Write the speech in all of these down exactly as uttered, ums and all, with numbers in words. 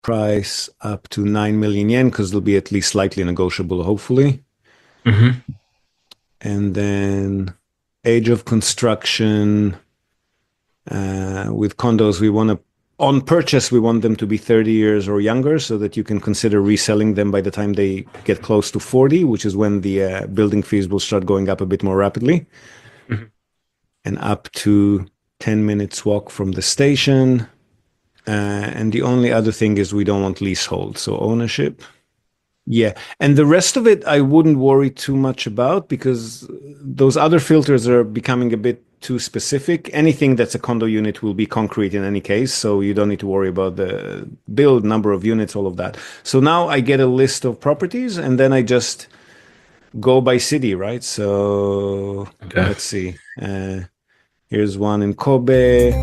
price up to nine million yen, because it'll be at least slightly negotiable, hopefully. Mm-hmm. And then age of construction, uh, with condos, we want to, on purchase, we want them to be thirty years or younger so that you can consider reselling them by the time they get close to forty, which is when the uh, building fees will start going up a bit more rapidly. Mm-hmm. And up to ten minutes walk from the station. Uh, and the only other thing is we don't want leasehold, so ownership. Yeah, and the rest of it I wouldn't worry too much about, because those other filters are becoming a bit too specific. Anything that's a condo unit will be concrete in any case, so you don't need to worry about the build, number of units, all of that. So now I get a list of properties, and then I just go by city, right? So Okay. let's see. Uh, here's one in Kobe.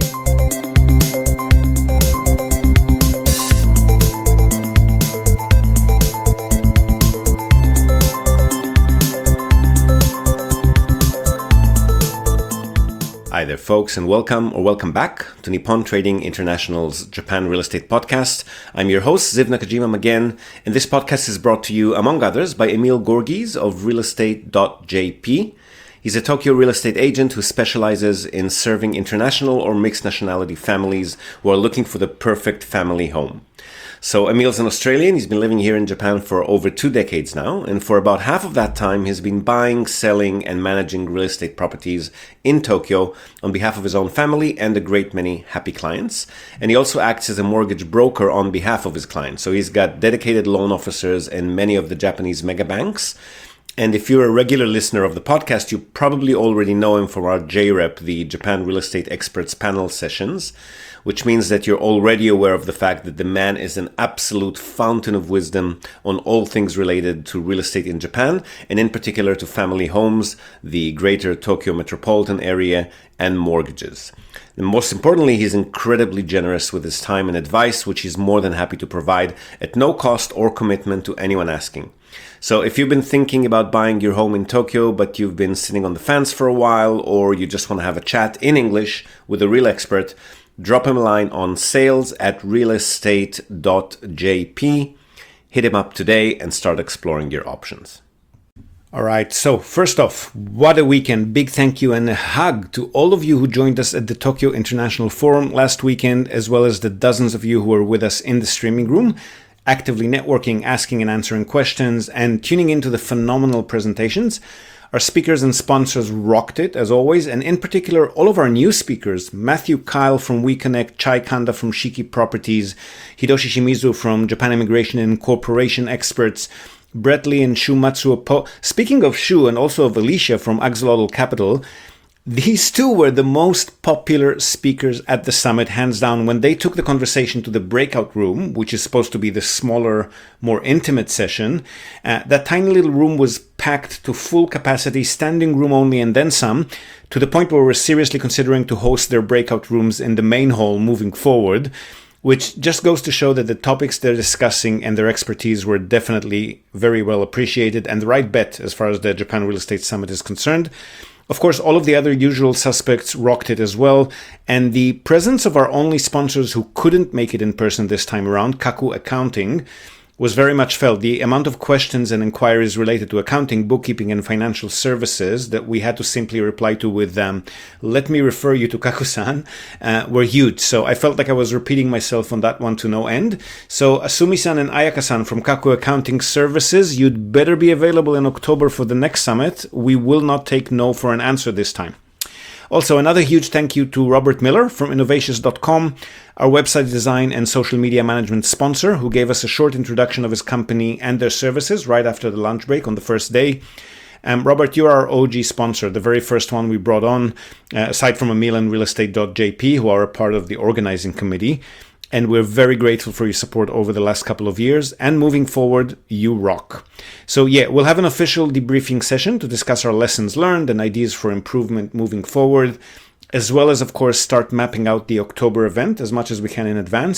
Hi there, folks, and welcome or welcome back to Nippon Trading International's Japan Real Estate Podcast. I'm your host, Ziv Nakajima again, and this podcast is brought to you, among others, by Emil Gorgies of real estate dot j p. He's a Tokyo real estate agent who specializes in serving international or mixed nationality families who are looking for the perfect family home. So Emil's an Australian. He's been living here in Japan for over two decades now, and for about half of that time he's been buying, selling, and managing real estate properties in Tokyo on behalf of his own family and a great many happy clients. And he also acts as a mortgage broker on behalf of his clients. So he's got dedicated loan officers in many of the Japanese mega banks. And if you're a regular listener of the podcast, you probably already know him from our J R E P, the Japan Real Estate Experts panel sessions, which means that you're already aware of the fact that the man is an absolute fountain of wisdom on all things related to real estate in Japan, and in particular to family homes, the greater Tokyo metropolitan area, and mortgages. And most importantly, he's incredibly generous with his time and advice, which he's more than happy to provide at no cost or commitment to anyone asking. So if you've been thinking about buying your home in Tokyo, but you've been sitting on the fence for a while, or you just want to have a chat in English with a real expert, drop him a line on sales at real estate dot j p. Hit him up today and start exploring your options. All right, so first off, what a weekend. Big thank you and a hug to all of you who joined us at the Tokyo International Forum last weekend, as well as the dozens of you who were with us in the streaming room, actively networking, asking and answering questions, and tuning into the phenomenal presentations. Our speakers and sponsors rocked it, as always, and in particular, all of our new speakers, Matthew Kyle from WeConnect, Chai Kanda from Shiki Properties, Hidoshi Shimizu from Japan Immigration and Corporation Experts, Brett Lee and Shu Matsuo. Speaking of Shu and also of Alicia from Axolotl Capital, these two were the most popular speakers at the summit, hands down. When they took the conversation to the breakout room, which is supposed to be the smaller, more intimate session, uh, that tiny little room was packed to full capacity, standing room only, and then some, to the point where we're seriously considering to host their breakout rooms in the main hall moving forward, which just goes to show that the topics they're discussing and their expertise were definitely very well appreciated and the right bet as far as the Japan Real Estate Summit is concerned. Of course, all of the other usual suspects rocked it as well, and the presence of our only sponsors who couldn't make it in person this time around, Kaku Accounting, was very much felt. The amount of questions and inquiries related to accounting, bookkeeping, and financial services that we had to simply reply to with um, let me refer you to Kaku-san, uh, were huge. So I felt like I was repeating myself on that one to no end. So Asumi-san and Ayaka-san from Kaku Accounting Services, you'd better be available in October for the next summit. We will not take no for an answer this time. Also, another huge thank you to Robert Miller from innovations dot com, our website design and social media management sponsor, who gave us a short introduction of his company and their services right after the lunch break on the first day. Um, Robert, you're our O G sponsor, the very first one we brought on, uh, aside from Emil and real estate dot j p, who are a part of the organizing committee. And we're very grateful for your support over the last couple of years. And moving forward, you rock. So yeah, we'll have an official debriefing session to discuss our lessons learned and ideas for improvement moving forward, as well as, of course, start mapping out the October event as much as we can in advance.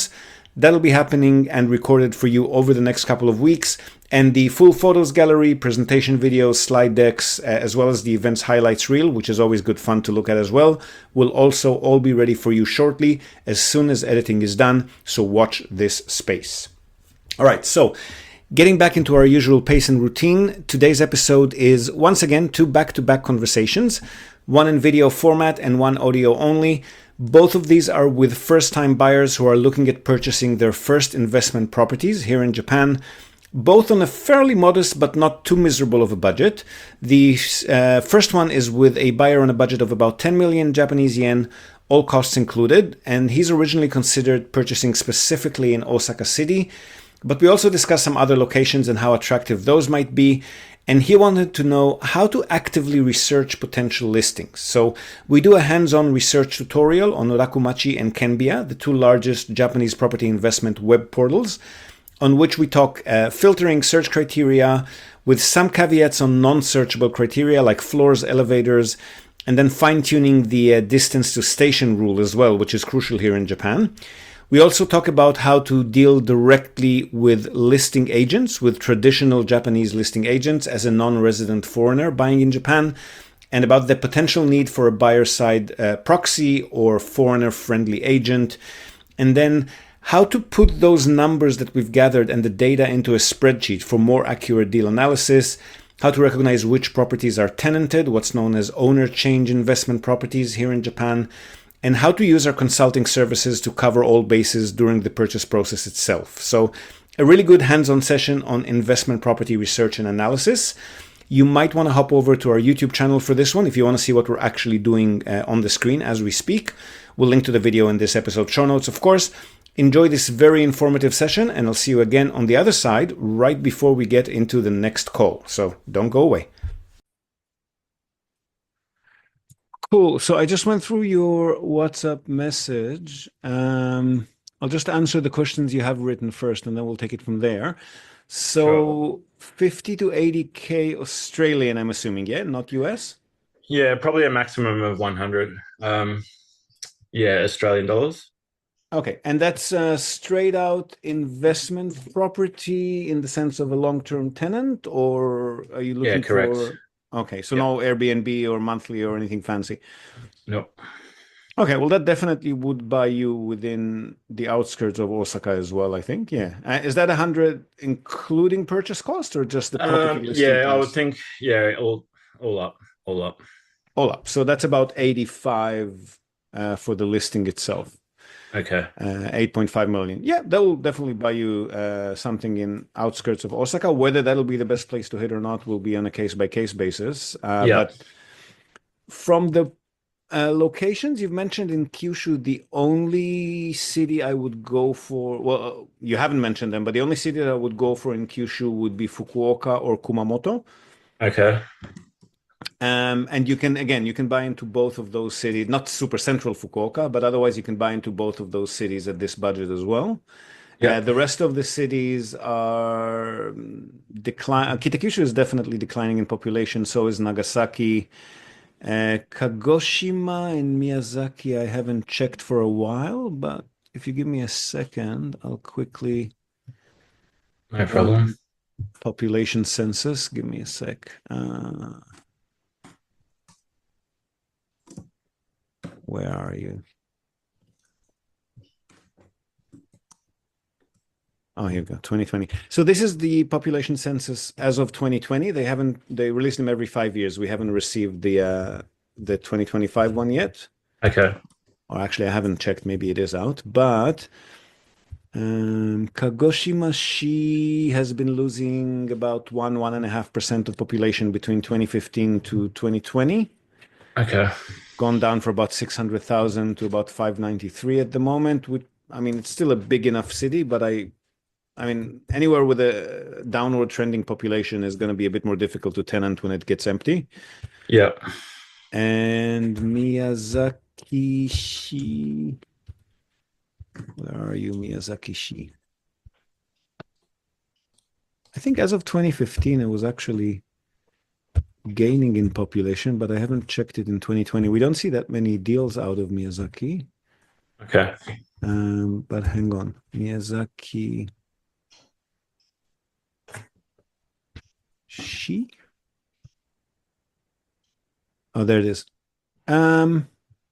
That'll be happening and recorded for you over the next couple of weeks. And the full photos gallery, presentation videos, slide decks, uh, as well as the event's highlights reel, which is always good fun to look at as well, will also all be ready for you shortly as soon as editing is done. So watch this space. All right, so getting back into our usual pace and routine, today's episode is once again two back-to-back conversations, one in video format and one audio only. Both of these are with first-time buyers who are looking at purchasing their first investment properties here in Japan, both on a fairly modest but not too miserable of a budget. The uh, first one is with a buyer on a budget of about ten million Japanese yen, all costs included, and he's originally considered purchasing specifically in Osaka City, but we also discussed some other locations and how attractive those might be, and he wanted to know how to actively research potential listings. So we do a hands-on research tutorial on Rakumachi and Kenbia, the two largest Japanese property investment web portals, on which we talk uh, filtering search criteria with some caveats on non-searchable criteria like floors, elevators, and then fine-tuning the uh, distance to station rule as well, which is crucial here in Japan. We also talk about how to deal directly with listing agents, with traditional Japanese listing agents as a non-resident foreigner buying in Japan, and about the potential need for a buyer-side uh, proxy or foreigner-friendly agent, and then how to put those numbers that we've gathered and the data into a spreadsheet for more accurate deal analysis, how to recognize which properties are tenanted, what's known as owner change investment properties here in Japan, and how to use our consulting services to cover all bases during the purchase process itself. So a really good hands-on session on investment property research and analysis. You might want to hop over to our YouTube channel for this one if you want to see what we're actually doing uh, on the screen as we speak. We'll link to the video in this episode show notes, of course. Enjoy this very informative session, and I'll see you again on the other side right before we get into the next call. So don't go away. Cool. So I just went through your WhatsApp message. Um, I'll just answer the questions you have written first, and then we'll take it from there. So Sure. fifty to eighty K Australian, I'm assuming, yeah, not U S? Yeah, probably a maximum of one hundred. Um, yeah, Australian dollars. Okay, and that's uh, straight out investment property in the sense of a long-term tenant, or are you Yeah, looking correct. for... Okay, so Yep. no Airbnb or monthly or anything fancy. Nope. Okay, well, that definitely would buy you within the outskirts of Osaka as well, I think. Yeah. Uh, is that one hundred including purchase cost or just the property Um, listing yeah, I would price? think, yeah, all all up, all up. All up. So that's about eighty-five uh, for the listing itself. Okay. Uh, eight point five million. Yeah, that will definitely buy you uh, something in outskirts of Osaka. Whether that'll be the best place to hit or not will be on a case-by-case basis. Uh, Yeah. But from the uh, locations you've mentioned in Kyushu, the only city I would go for, well, you haven't mentioned them, but the only city that I would go for in Kyushu would be Fukuoka or Kumamoto. Okay. Um, and you can, again, you can buy into both of those cities, not super central Fukuoka, but otherwise you can buy into both of those cities at this budget as well. Yeah. Uh, the rest of the cities are decline. Kitakyushu is definitely declining in population. So is Nagasaki. Uh, Kagoshima and Miyazaki, I haven't checked for a while, but if you give me a second, I'll quickly No problem. run population census. Give me a sec. Uh, where are you? Oh, here we go, twenty twenty. So this is the population census as of twenty twenty. They haven't, they release them every five years. We haven't received the uh, the twenty twenty-five one yet. Okay. Or actually, I haven't checked. Maybe it is out. But um, Kagoshima-shi has been losing about one, one and a half percent of population between twenty fifteen to twenty twenty. Okay. Gone down from about six hundred thousand to about five ninety-three at the moment. With, I mean, it's still a big enough city, but I I mean, anywhere with a downward trending population is going to be a bit more difficult to tenant when it gets empty. Yeah. And Miyazaki-shi, where are you, Miyazaki-shi? I think as of twenty fifteen, it was actually gaining in population, but I haven't checked it in twenty twenty. We don't see that many deals out of Miyazaki. Okay. Um, but hang on, Miyazaki. She? Oh, there it is. Um,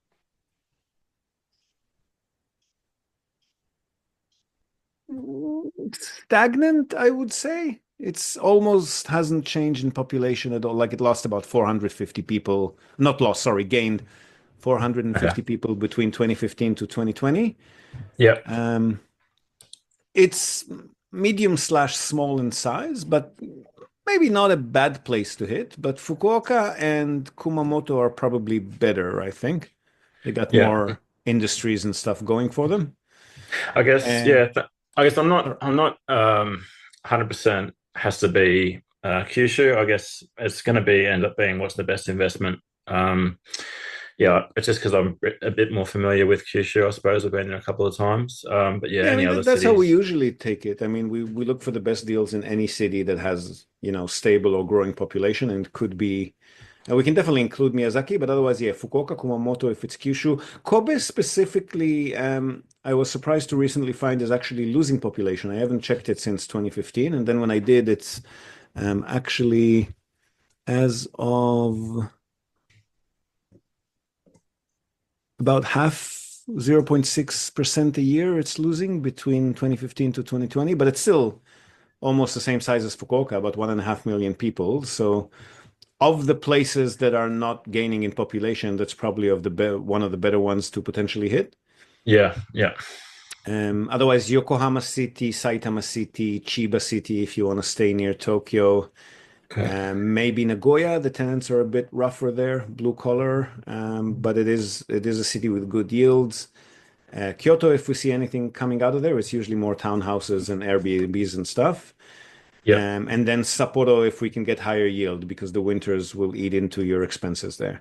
stagnant, I would say. It's almost hasn't changed in population at all. Like it lost about four hundred fifty people, not lost, sorry, gained four hundred fifty Okay. people between twenty fifteen to twenty twenty. Yep. Um, it's medium slash small in size, but maybe not a bad place to hit. But Fukuoka and Kumamoto are probably better, I think. They got Yeah. more industries and stuff going for them. I guess, And yeah. th- I guess I'm not, I'm not, um, one hundred percent has to be uh, Kyushu. I guess it's going to be end up being what's the best investment. Um, yeah, it's just because I'm a bit more familiar with Kyushu, I suppose. I've been there a couple of times. Um, but yeah, yeah, I any mean other that's how we cities? usually take it. I mean, we we look for the best deals in any city that has, you know, stable or growing population, and could be. And we can definitely include Miyazaki, but otherwise, yeah, Fukuoka, Kumamoto, if it's Kyushu. Kobe specifically, um, I was surprised to recently find is actually losing population. I haven't checked it since twenty fifteen, and then when I did, it's um, actually as of about half, zero point six percent a year it's losing between twenty fifteen to twenty twenty, but it's still almost the same size as Fukuoka, about one and a half million people. So of the places that are not gaining in population, that's probably of the be- one of the better ones to potentially hit. Yeah, yeah. Um, otherwise, Yokohama City, Saitama City, Chiba City, if you want to stay near Tokyo. Okay. Um, maybe Nagoya, the tenants are a bit rougher there, blue collar, um, but it is it is a city with good yields. Uh, Kyoto, if we see anything coming out of there, it's usually more townhouses and Airbnbs and stuff. Yep. Um, and then Sapporo, if we can get higher yield, because the winters will eat into your expenses there.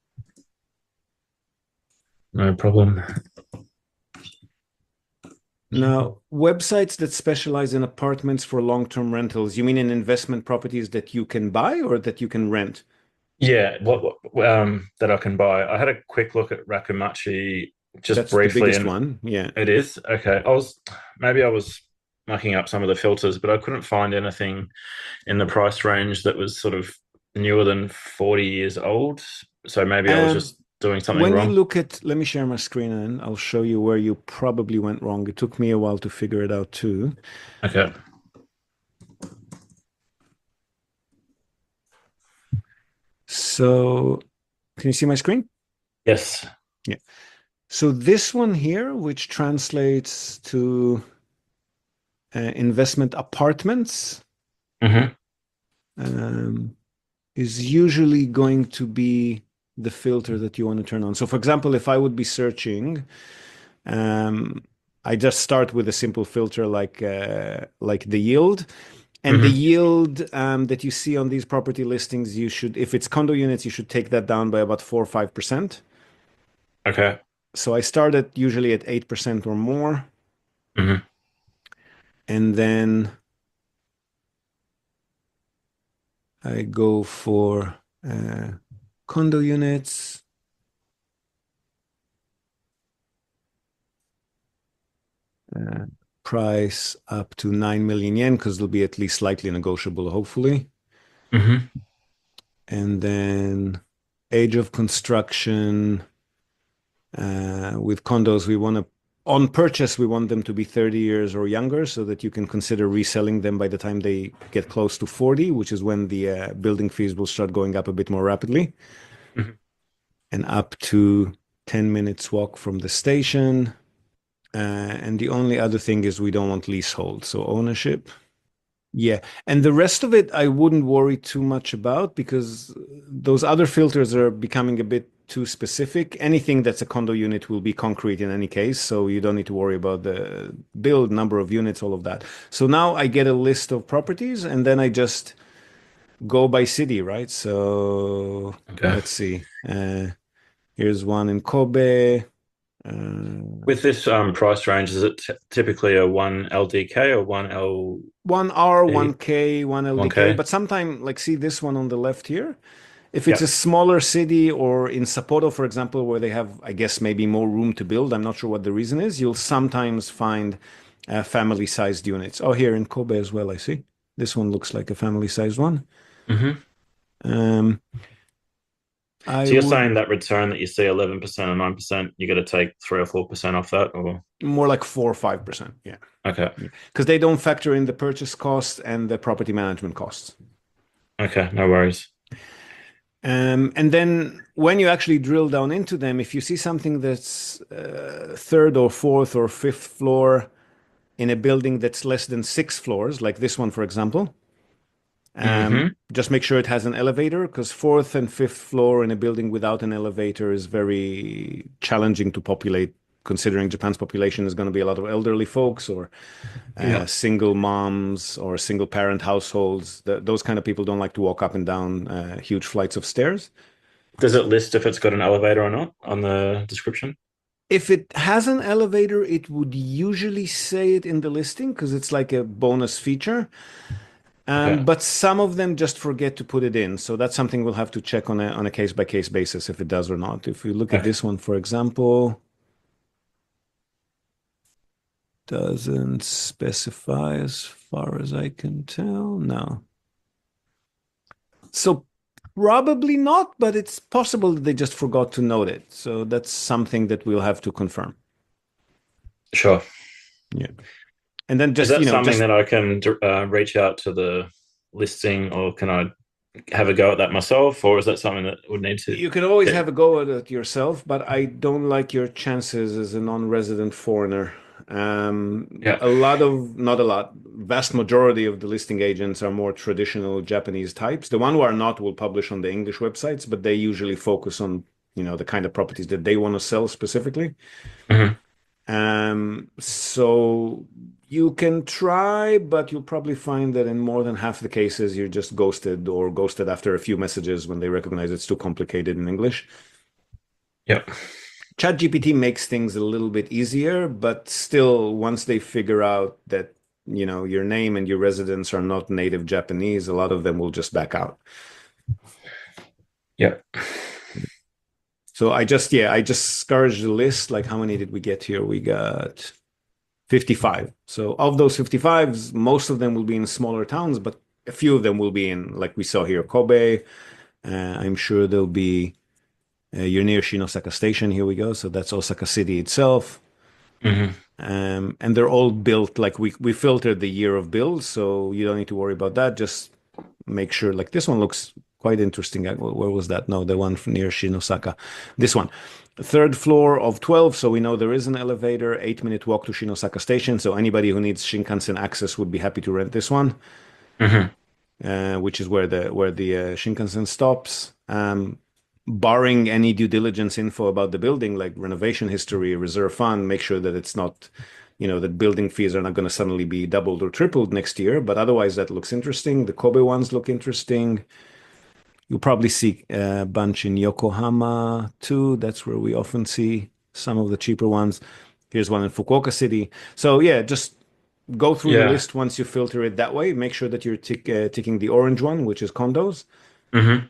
No problem. Now, websites that specialize in apartments for long-term rentals, you mean in investment properties that you can buy or that you can rent? Yeah, what, what um that I can buy. I had a quick look at Rakumachi just That's the briefly, biggest and one. Yeah. it is okay. I was maybe I was mucking up some of the filters, but I couldn't find anything in the price range that was sort of newer than forty years old. So maybe I was Um, just doing something when you wrong. look at, let me share my screen and I'll show you where you probably went wrong. It took me a while to figure it out too. Okay. So, can you see my screen? Yes. Yeah. So this one here, which translates to uh, investment apartments, Hmm. um, is usually going to be the filter that you want to turn on. So, for example, if I would be searching, um, I just start with a simple filter like uh, like the yield. And the Hmm. yield um, that you see on these property listings, you should, if it's condo units, you should take that down by about four or five percent. Okay. So I started usually at eight percent or more. Hmm. And then I go for uh, condo units. Uh, price up to nine million yen because it'll be at least slightly negotiable, hopefully. Hmm. And then age of construction. Uh, with condos, we want to, on purchase, we want them to be thirty years or younger so that you can consider reselling them by the time they get close to forty, which is when the uh, building fees will start going up a bit more rapidly. Hmm. And up to ten minutes walk from the station. Uh, and the only other thing is we don't want leasehold, so ownership. Yeah. And the rest of it, I wouldn't worry too much about because those other filters are becoming a bit too specific. Anything that's a condo unit will be concrete in any case, so you don't need to worry about the build, number of units, all of that. So now I get a list of properties and then I just go by city, right? So Okay. let's see. Uh, here's one in Kobe. Uh, With this um price range, is it t typically a one L D K or one L E? one R, one K, one L D K, one K? but sometime like see this one on the left here. If Yeah. it's a smaller city or in Sapporo, for example, where they have, I guess, maybe more room to build, I'm not sure what the reason is, you'll sometimes find uh, family-sized units. Oh, here in Kobe as well, I see. This one looks like a family-sized one. Mm-hmm. Um, So I you're would saying that return that you see eleven percent or nine percent, you got to take three or four percent off that, or more like four or five percent. Yeah. okay, Because they don't factor in the purchase cost and the property management costs. okay, no worries. Um, and then when you actually drill down into them, if you see something that's uh, third or fourth or fifth floor in a building that's less than six floors, like this one, for example, um, Mm-hmm. just make sure it has an elevator because fourth and fifth floor in a building without an elevator is very challenging to populate, considering Japan's population is going to be a lot of elderly folks or uh, Yeah. single moms or single parent households. Th those kind of people don't like to walk up and down uh, huge flights of stairs. Does it list if it's got an elevator or not on the description? If it has an elevator, it would usually say it in the listing because it's like a bonus feature. Um, Okay. but some of them just forget to put it in. So that's something we'll have to check on a on a case by case basis if it does or not. If we look at Okay. this one, for example, doesn't specify as far as I can tell. No. So probably not, but it's possible that they just forgot to note it. So that's something that we'll have to confirm. Sure. Yeah. And then Is just, that you know, something just that I can uh, reach out to the listing, or can I have a go at that myself, or is that something that would need to? you can always get- have a go at it yourself, but I don't like your chances as a non-resident foreigner. Um, Yeah. a lot of, not a lot, vast majority of the listing agents are more traditional Japanese types. The one who are not will publish on the English websites, but they usually focus on, you know, the kind of properties that they want to sell specifically. Mhm. Um, so you can try, but you'll probably find that in more than half the cases, you're just ghosted or ghosted after a few messages when they recognize it's too complicated in English. Yep. ChatGPT makes things a little bit easier, but still, once they figure out that, you know, your name and your residence are not native Japanese, a lot of them will just back out. Yep. So I just, yeah, I just scourged the list. Like, how many did we get here? We got fifty-five. So of those fifty-fives, most of them will be in smaller towns, but a few of them will be in, like we saw here, Kobe. Uh, I'm sure there'll be, uh, you're near Shinosaka Station. Here we go. So that's Osaka City itself. Hmm. Um, and they're all built, like we, we filtered the year of build. So you don't need to worry about that. Just make sure, like this one looks quite interesting. Where was that? No, the one near Shinosaka. This one. Third floor of twelve, so we know there is an elevator, eight minute walk to Shinosaka Station. So anybody who needs Shinkansen access would be happy to rent this one, Hmm. uh, which is where the where the uh, Shinkansen stops. Um, barring any due diligence info about the building, like renovation history, reserve fund, make sure that it's not, you know, that building fees are not going to suddenly be doubled or tripled next year. But otherwise, that looks interesting. The Kobe ones look interesting. You'll probably see a bunch in Yokohama too. That's where we often see some of the cheaper ones. Here's one in Fukuoka City. So yeah, just go through the Yeah. list once you filter it that way. Make sure that you're tick, uh, ticking the orange one, which is condos, Hmm.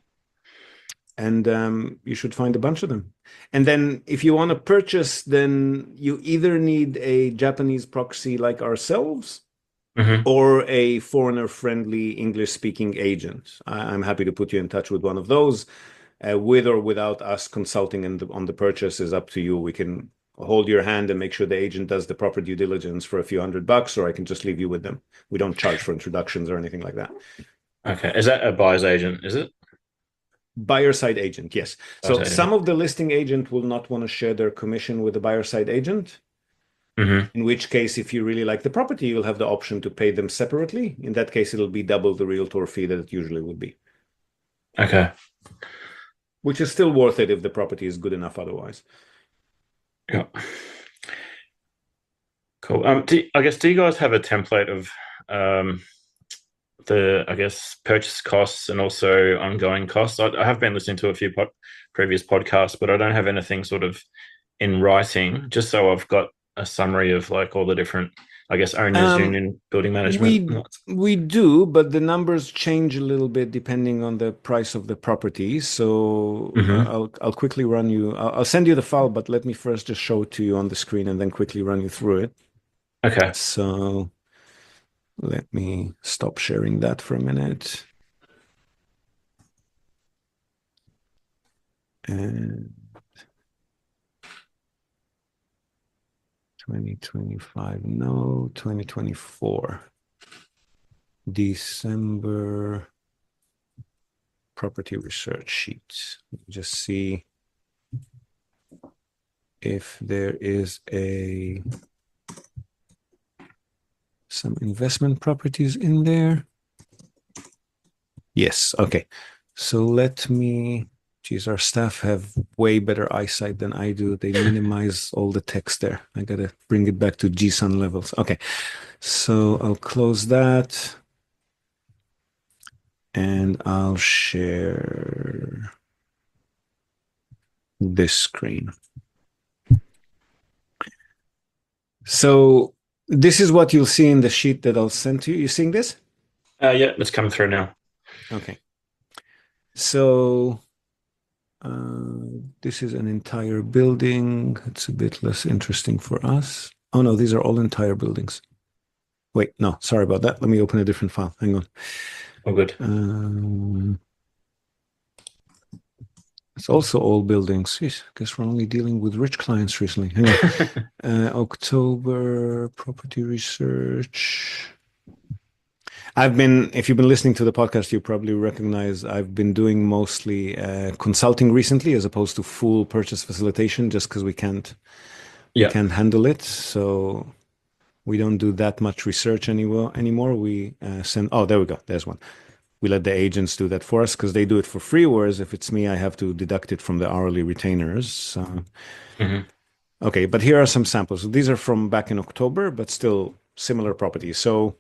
and um, you should find a bunch of them. And then if you want to purchase, then you either need a Japanese proxy like ourselves, Hmm. or a foreigner-friendly English-speaking agent. I- I'm happy to put you in touch with one of those. Uh, with or without us consulting in the, on the purchase is up to you. We can hold your hand and make sure the agent does the proper due diligence for a few hundred bucks, or I can just leave you with them. We don't charge for introductions or anything like that. Okay. Is that a buyer's agent? Is it? Buyer side agent, yes. So Buyer's some agent. of the listing agent will not want to share their commission with the buyer side agent. Hmm. In which case, if you really like the property, you'll have the option to pay them separately. In that case, it'll be double the realtor fee that it usually would be, Okay. which is still worth it if the property is good enough otherwise. Yeah. Cool. Um, do, I guess, do you guys have a template of um, the, I guess, purchase costs and also ongoing costs? I, I have been listening to a few pod, previous podcasts, but I don't have anything sort of in writing, just so I've got a summary of like all the different I guess owners Um, union, building management. we we do, but the numbers change a little bit depending on the price of the property. So uh, Mm-hmm. I'll I'll quickly run you. I'll, I'll send you the file, but let me first just show it to you on the screen and then quickly run you through it. Okay. So let me stop sharing that for a minute. And twenty twenty-five, no, twenty twenty-four. December property research sheet. Just see if there is a some investment properties in there. Yes, okay. So let me, geez, our staff have way better eyesight than I do. They minimize all the text there. I gotta bring it back to G S U N levels. Okay, so I'll close that. And I'll share this screen. So this is what you'll see in the sheet that I'll send to you. You seeing this? Uh, yeah, it's coming through now. Okay. So uh, this is an entire building. It's a bit less interesting for us. Oh no, these are all entire buildings. Wait, no, sorry about that. Let me open a different file. Hang on. Oh, good. Um, it's also all buildings. Jeez, I guess we're only dealing with rich clients recently. Hang on. uh, October property research. I've been, if you've been listening to the podcast, you probably recognize I've been doing mostly uh, consulting recently as opposed to full purchase facilitation just because we can't, yeah. we can't handle it. So we don't do that much research anymore. anymore. We uh, send, oh, there we go. There's one. We let the agents do that for us because they do it for free. Whereas if it's me, I have to deduct it from the hourly retainers. So, mm-hmm. Okay, but here are some samples. These are from back in October, but still similar properties. So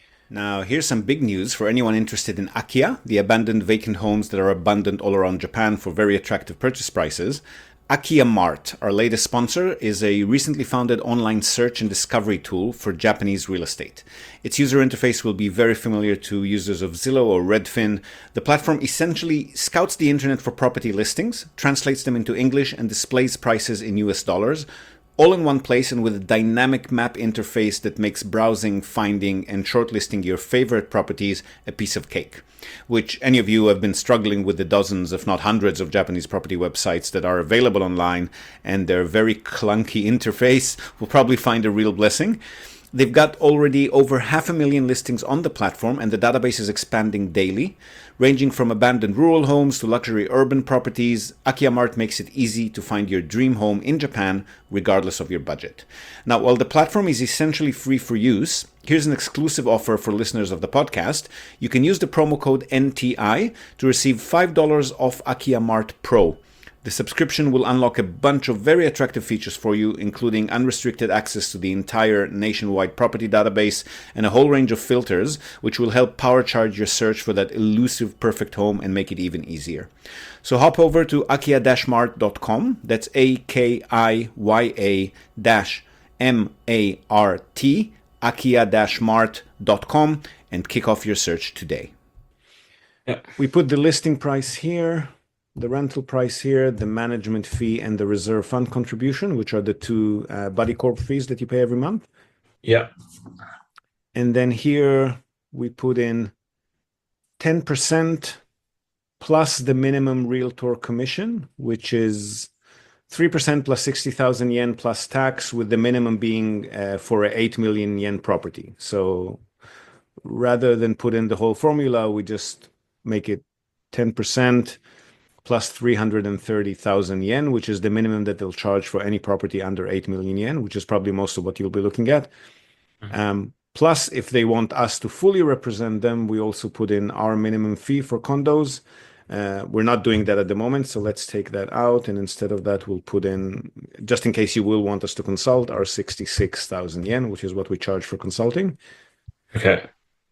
now here's some big news for anyone interested in Akia, the abandoned vacant homes that are abundant all around Japan for very attractive purchase prices. Akia Mart, our latest sponsor, is a recently founded online search and discovery tool for Japanese real estate. Its user interface will be very familiar to users of Zillow or Redfin. The platform essentially scouts the internet for property listings, translates them into English, and displays prices in U S dollars, all in one place and with a dynamic map interface that makes browsing, finding, and shortlisting your favorite properties a piece of cake. Which any of you who have been struggling with the dozens, if not hundreds, of Japanese property websites that are available online and their very clunky interface will probably find a real blessing. They've got already over half a million listings on the platform, and the database is expanding daily. Ranging from abandoned rural homes to luxury urban properties, Akia Mart makes it easy to find your dream home in Japan, regardless of your budget. Now, while the platform is essentially free for use, here's an exclusive offer for listeners of the podcast. You can use the promo code N T I to receive five dollars off Akia Mart Pro. The subscription will unlock a bunch of very attractive features for you, including unrestricted access to the entire nationwide property database and a whole range of filters, which will help power charge your search for that elusive perfect home and make it even easier. So hop over to akia dash mart dot com. That's A K I Y A dash M A R T, akia dash mart dot com, and kick off your search today. Yeah. We put the listing price here, the rental price here, the management fee, and the reserve fund contribution, which are the two uh, Buddy Corp fees that you pay every month. Yeah. And then here we put in ten percent plus the minimum realtor commission, which is three percent plus sixty thousand yen plus tax, with the minimum being uh, for an eight million yen property. So rather than put in the whole formula, we just make it ten percent plus three hundred thirty thousand yen, which is the minimum that they'll charge for any property under eight million yen, which is probably most of what you'll be looking at. Mm-hmm. Um, plus, if they want us to fully represent them, we also put in our minimum fee for condos. Uh, we're not doing that at the moment, so let's take that out. And instead of that, we'll put in, just in case you will want us to consult, our sixty-six thousand yen, which is what we charge for consulting. Okay.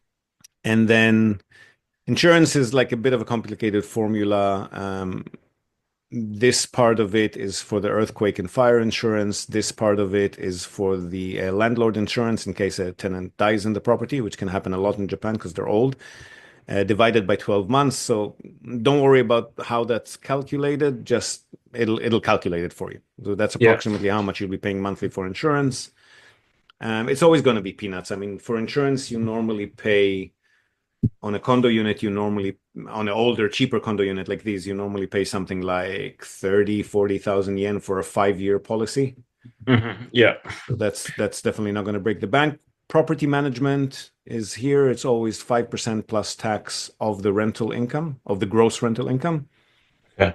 And then insurance is like a bit of a complicated formula. Um, this part of it is for the earthquake and fire insurance. This part of it is for the uh, landlord insurance in case a tenant dies in the property, which can happen a lot in Japan because they're old. Uh, divided by twelve months. So don't worry about how that's calculated. Just it'll it'll calculate it for you. So that's approximately yeah. how much you'll be paying monthly for insurance. Um, it's always going to be peanuts. I mean, for insurance, you normally pay on a condo unit, you normally, on an older, cheaper condo unit like these, you normally pay something like thirty, forty thousand yen for a five-year policy. Mm-hmm. Yeah. So that's that's definitely not going to break the bank. Property management is here. It's always five percent plus tax of the rental income, of the gross rental income. Yeah.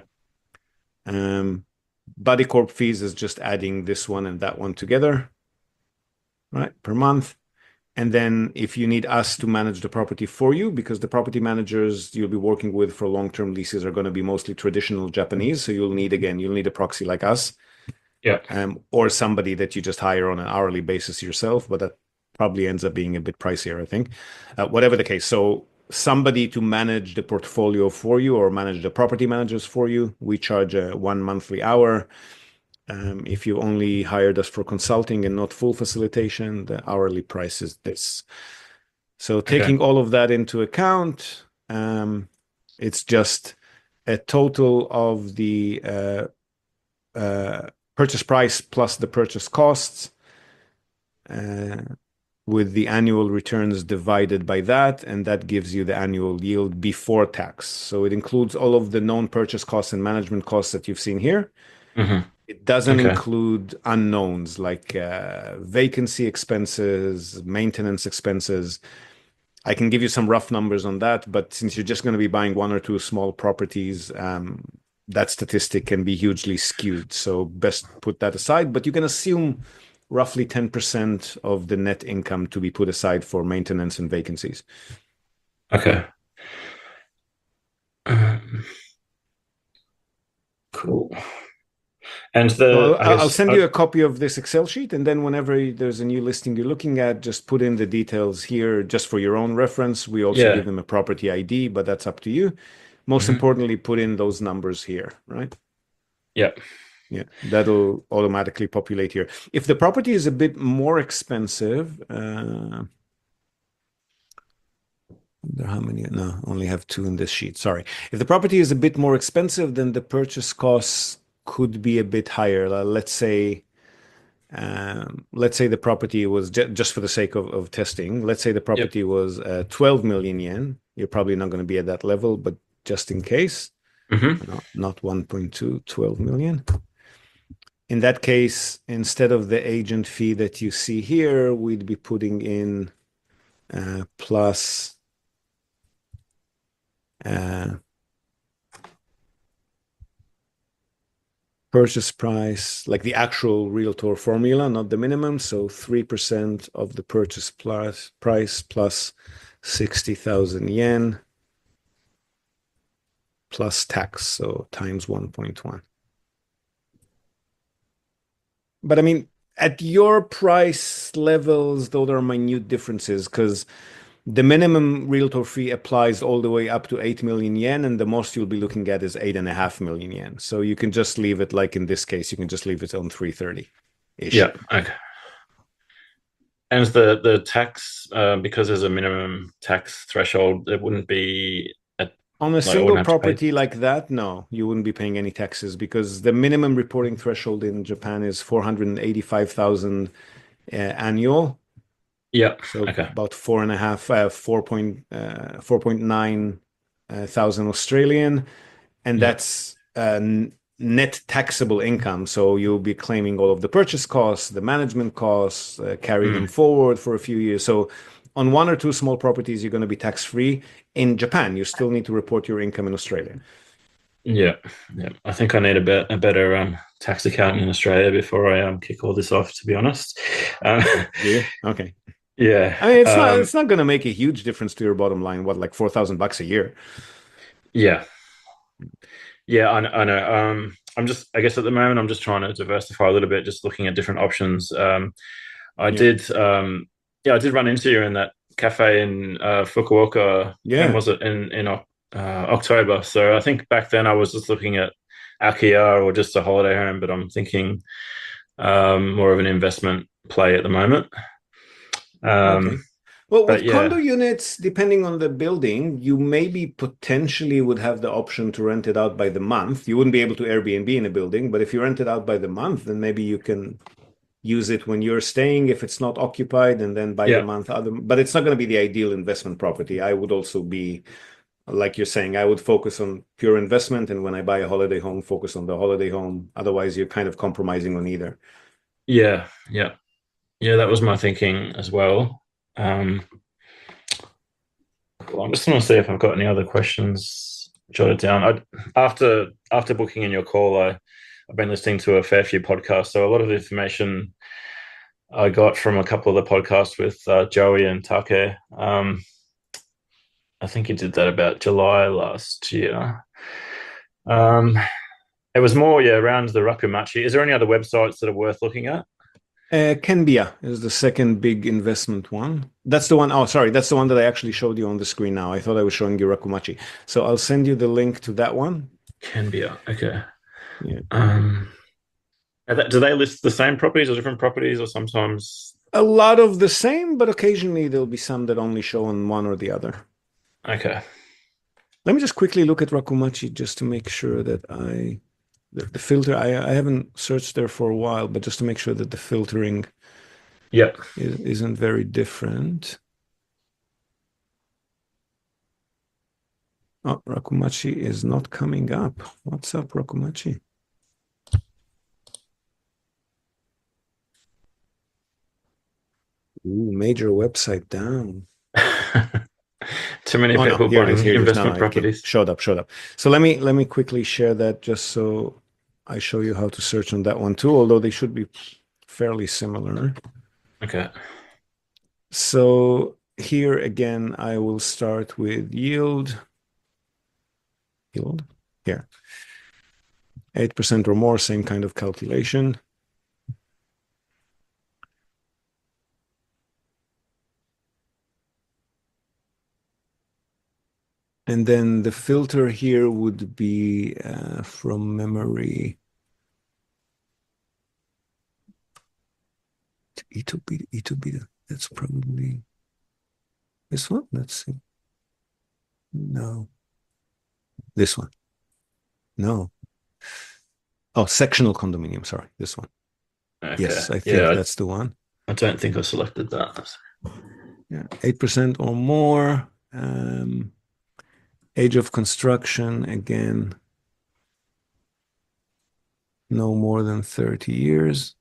Um, Body Corp fees is just adding this one and that one together, right, per month. And then if you need us to manage the property for you, because the property managers you'll be working with for long-term leases are going to be mostly traditional Japanese. So you'll need, again, you'll need a proxy like us. Yeah. Um, or somebody that you just hire on an hourly basis yourself, but that probably ends up being a bit pricier, I think. Uh, whatever the case. So somebody to manage the portfolio for you or manage the property managers for you, we charge a one monthly hour. Um, if you only hired us for consulting and not full facilitation, the hourly price is this. So taking okay. all of that into account, um, it's just a total of the uh, uh, purchase price plus the purchase costs, uh, with the annual returns divided by that, and that gives you the annual yield before tax. So it includes all of the known purchase costs and management costs that you've seen here. Mm-hmm. It doesn't okay. include unknowns like uh, vacancy expenses, maintenance expenses. I can give you some rough numbers on that, but since you're just going to be buying one or two small properties, um, that statistic can be hugely skewed. So best put that aside, but you can assume roughly ten percent of the net income to be put aside for maintenance and vacancies. Okay. Um, cool. And the so I'll, guess, I'll send you a copy of this Excel sheet, and then whenever there's a new listing you're looking at, just put in the details here just for your own reference. We also yeah. give them a property I D, but that's up to you. Most mm-hmm. importantly, put in those numbers here, right? Yeah. Yeah, that'll automatically populate here. If the property is a bit more expensive, uh, how many? No, only have two in this sheet. Sorry. If the property is a bit more expensive, then the purchase costs could be a bit higher. Uh, let's say, um, let's say the property was ju- just for the sake of, of testing. Let's say the property yep. was uh, twelve million yen. You're probably not going to be at that level, but just in case, mm-hmm. no, not one point two, twelve million. In that case, instead of the agent fee that you see here, we'd be putting in uh, plus uh, purchase price, like the actual realtor formula, not the minimum. So three percent of the purchase plus price plus sixty thousand yen plus tax, so times one point one. But I mean, at your price levels, those are minute differences because the minimum realtor fee applies all the way up to eight million yen, and the most you'll be looking at is eight and a half million yen. So you can just leave it, like in this case, you can just leave it on three thirty ish. Yeah. Okay. And the the tax, uh, because there's a minimum tax threshold, it wouldn't be on a single property like that. No, you wouldn't be paying any taxes because the minimum reporting threshold in Japan is four hundred eighty-five thousand uh, annual. Yeah. So okay. about four and a half, uh, four point uh, four point nine uh, thousand Australian, and yeah. that's uh, net taxable income. So you'll be claiming all of the purchase costs, the management costs, uh, carry mm. them forward for a few years. So on one or two small properties, you're going to be tax-free. In Japan, you still need to report your income in Australia. Yeah, yeah. I think I need a, bit, a better um, tax accountant in Australia before I um, kick all this off, to be honest. Um, yeah. Okay. Yeah. I mean, it's um, not it's not going to make a huge difference to your bottom line. What, like four thousand bucks a year? Yeah. Yeah, I know. I know. Um, I'm just, I guess at the moment, I'm just trying to diversify a little bit, just looking at different options. Um, I yeah. did, um, yeah, I did run into you in that cafe in uh, Fukuoka. Yeah. When was it? In, in uh, October. So I think back then I was just looking at Akia or just a holiday home, but I'm thinking um, more of an investment play at the moment. Um, Okay. Well, but with condo yeah, units, depending on the building, you maybe potentially would have the option to rent it out by the month. You wouldn't be able to Airbnb in a building, but if you rent it out by the month, then maybe you can use it when you're staying if it's not occupied, and then by the yeah, month other. But it's not going to be the ideal investment property. I would also be, like you're saying, I would focus on pure investment, and when I buy a holiday home, focus on the holiday home. Otherwise, you're kind of compromising on either. yeah, yeah, yeah. That was my thinking as well. Um, well, I'm just going to see if I've got any other questions jotted down. I, after after booking in your call, I I've been listening to a fair few podcasts, so a lot of the information I got from a couple of the podcasts with uh, Joey and Take. Um, I think he did that about July last year. Um, it was more, yeah, around the Rakumachi. Is there any other websites that are worth looking at? Uh, Kenbia is the second big investment one. That's the one. Oh, sorry. That's the one that I actually showed you on the screen now. I thought I was showing you Rakumachi. So I'll send you the link to that one. Canbia. Okay. Yeah. Um, that, do they list the same properties or different properties, or sometimes? A lot of the same, but occasionally there'll be some that only show on one or the other. Okay. Let me just quickly look at Rakumachi just to make sure that I, the, the filter, I, I haven't searched there for a while, but just to make sure that the filtering Yep. is, isn't very different. Oh, Rakumachi is not coming up. What's up, Rakumachi? Ooh, major website down. Too many Oh no, people here it is. buying Here it is. No, investment no, properties. showed up, showed up. So let me let me quickly share that just so I show you how to search on that one too, although they should be fairly similar. Okay. So here again, I will start with yield. Yield here. eight percent or more, same kind of calculation. And then the filter here would be uh, from memory. Itobita, Itobita, that's probably this one. Let's see. No. This one. No. Oh, sectional condominium. Sorry, this one. Okay. Yes, I think Yeah, that's the one. I, I don't think I selected that. Yeah, eight percent or more. Um, age of construction, again, no more than thirty years.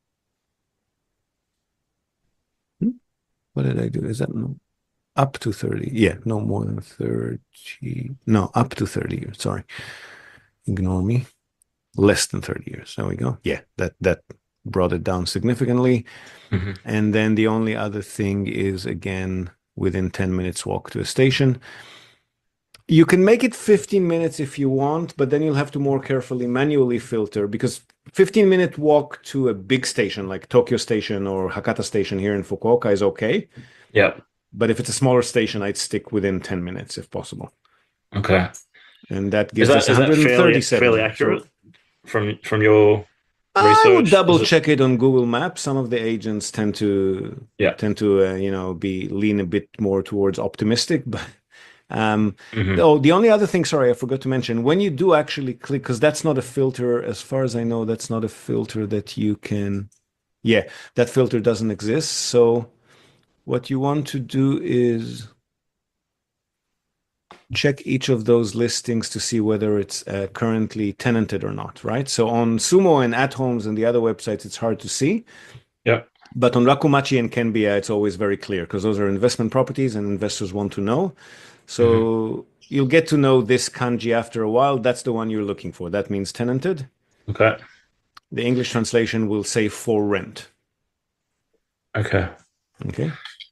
Hmm? What did I do? Is that no? Up to thirty? Yeah, no more than thirty. No, up to thirty years. Sorry. Ignore me. Less than thirty years. There we go. Yeah, that that brought it down significantly. Mm-hmm. And then the only other thing is, again, within ten minutes walk to a station. You can make it fifteen minutes if you want, but then you'll have to more carefully manually filter, because fifteen minute walk to a big station like Tokyo Station or Hakata Station here in Fukuoka is okay. Yeah. But if it's a smaller station, I'd stick within ten minutes if possible. Okay. And that Is gives that us is that fairly one hundred thirty-seven. fairly accurate from from your I would research? double Is it- check it on Google Maps. Some of the agents tend to Yeah. tend to uh, you know be lean a bit more towards optimistic, but um Mhm. oh, the only other thing, sorry, I forgot to mention, when you do actually click, because that's not a filter, as far as I know, that's not a filter that you can, yeah, that filter doesn't exist. So what you want to do is check each of those listings to see whether it's uh, currently tenanted or not, right? So on Sumo and At Homes and the other websites, it's hard to see. Yeah. But on Rakumachi and Kenbia, it's always very clear because those are investment properties and investors want to know. So mm-hmm. you'll get to know this kanji after a while. That's the one you're looking for. That means tenanted. Okay. The English translation will say for rent. Okay. Okay.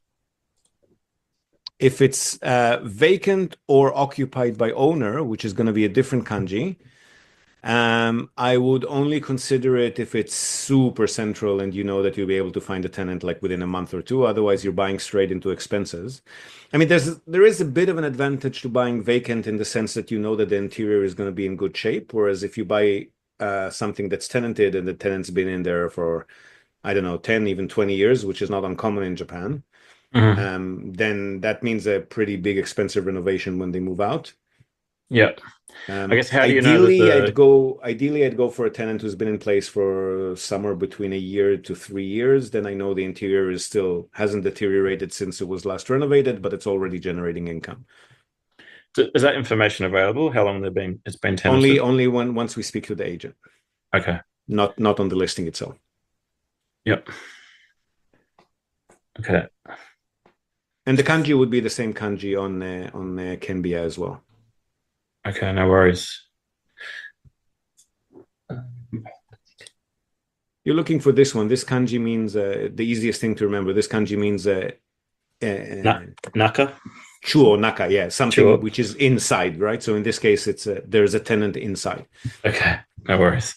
If it's uh, vacant or occupied by owner, which is going to be a different kanji, Um, I would only consider it if it's super central and you know that you'll be able to find a tenant like within a month or two. Otherwise, you're buying straight into expenses. I mean, there's there is a bit of an advantage to buying vacant in the sense that you know that the interior is going to be in good shape. Whereas if you buy uh, something that's tenanted and the tenant's been in there for, I don't know, ten, even twenty years, which is not uncommon in Japan, Mhm. um, then that means a pretty big expensive renovation when they move out. Yeah. Um, I guess how do you know that ideally, the- I'd go. Ideally, I'd go for a tenant who's been in place for somewhere between a year to three years. Then I know the interior is still hasn't deteriorated since it was last renovated, but it's already generating income. Is that information available? How long they've been? It's been tenanted. Only, only when once we speak to the agent. Okay. Not, not on the listing itself. Yep. Okay. And the kanji would be the same kanji on uh, on uh, Kenbiya as well. Okay. No worries. You're looking for this one. This kanji means uh, the easiest thing to remember. This kanji means uh, uh, Na- Naka. chuo naka, yeah, something Chuo. which is inside, right? So in this case, it's a, there's a tenant inside. Okay. No worries.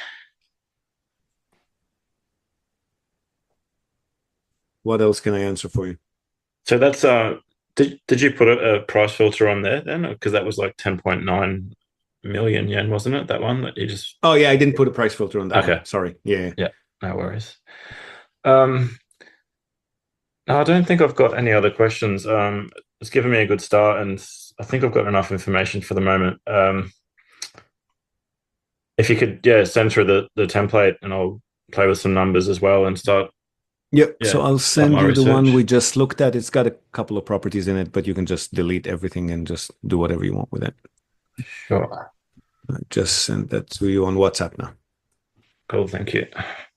What else can I answer for you? So that's uh. Did Did you put a, a price filter on there then? Because that was like ten point nine million yen, wasn't it? That one that you just. Oh yeah, I didn't put a price filter on that Okay. one. Sorry. Yeah. Yeah. No worries. Um. No, I don't think I've got any other questions. Um, it's given me a good start, and I think I've got enough information for the moment. Um, if you could, yeah, send through the the template, and I'll play with some numbers as well and start. Yep. Yeah, So I'll send my you the one research. we just looked at. It's got a couple of properties in it, but you can just delete everything and just do whatever you want with it. Sure. I just sent that to you on WhatsApp now. Cool. Thank you.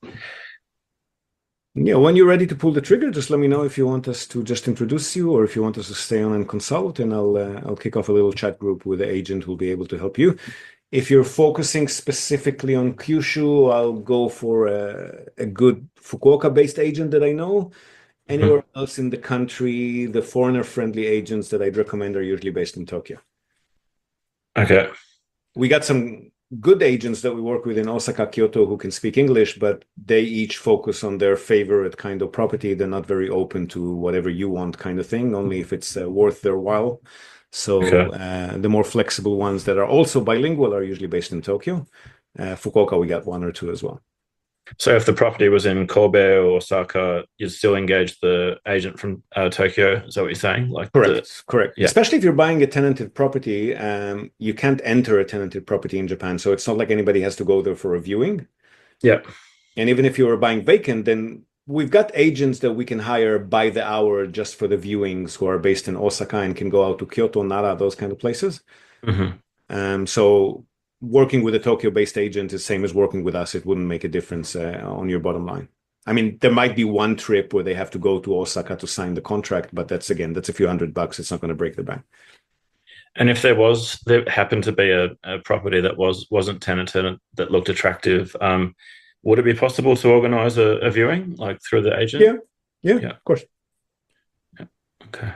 Yeah, when you're ready to pull the trigger, just let me know if you want us to just introduce you or if you want us to stay on and consult, and I'll uh, I'll kick off a little chat group with the agent who'll be able to help you. If you're focusing specifically on Kyushu, I'll go for a, a good Fukuoka-based agent that I know. Anywhere mm-hmm. else in the country, the foreigner-friendly agents that I'd recommend are usually based in Tokyo. Okay. We got some good agents that we work with in Osaka, Kyoto, who can speak English, but they each focus on their favorite kind of property. They're not very open to whatever you want kind of thing, only if it's uh, worth their while. So okay. uh, the more flexible ones that are also bilingual are usually based in Tokyo. Uh, Fukuoka, we got one or two as well. So if the property was in Kobe or Osaka, you'd still engage the agent from uh, Tokyo. Is that what you're saying? Like correct, the, correct. Yeah. Especially if you're buying a tenanted property, um, you can't enter a tenanted property in Japan. So it's not like anybody has to go there for a viewing. Yeah. And even if you were buying vacant, then we've got agents that we can hire by the hour just for the viewings who are based in Osaka and can go out to Kyoto, Nara, those kind of places. Mm-hmm. Um, so working with a Tokyo-based agent is same as working with us. It wouldn't make a difference uh, on your bottom line. I mean, there might be one trip where they have to go to Osaka to sign the contract, but that's, again, that's a few hundred bucks. It's not going to break the bank. And if there was, there happened to be a, a property that was, wasn't tenanted that looked attractive, um, would it be possible to organize a, a viewing, like through the agent? Yeah, yeah, yeah. Of course. Yeah. Okay.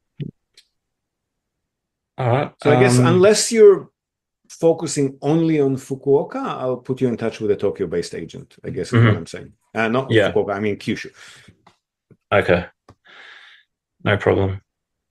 All right. So I guess um, unless you're focusing only on Fukuoka, I'll put you in touch with a Tokyo-based agent, I guess is mm-hmm. what I'm saying. Uh, not yeah. Fukuoka, I mean Kyushu. Okay. No problem.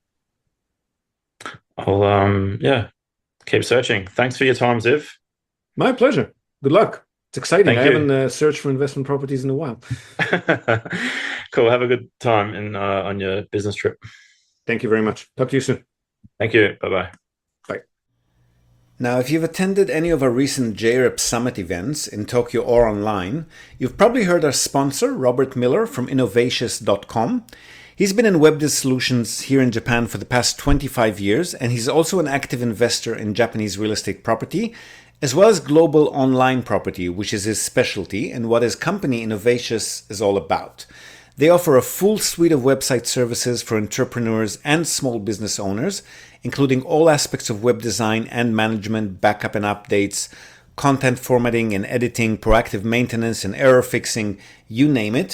I'll, um, yeah, keep searching. Thanks for your time, Ziv. My pleasure. Good luck. It's exciting. Thank I you. haven't uh, searched for investment properties in a while. Cool. Have a good time in, uh, on your business trip. Thank you very much. Talk to you soon. Thank you. Bye-bye. Bye. Now, if you've attended any of our recent J R E P Summit events in Tokyo or online, you've probably heard our sponsor, Robert Miller from Innovatius dot com. He's been in web solutions here in Japan for the past twenty-five years, and he's also an active investor in Japanese real estate property, as well as global online property, which is his specialty and what his company Innovatius is all about. They offer a full suite of website services for entrepreneurs and small business owners, including all aspects of web design and management, backup and updates, content formatting and editing, proactive maintenance and error fixing, you name it.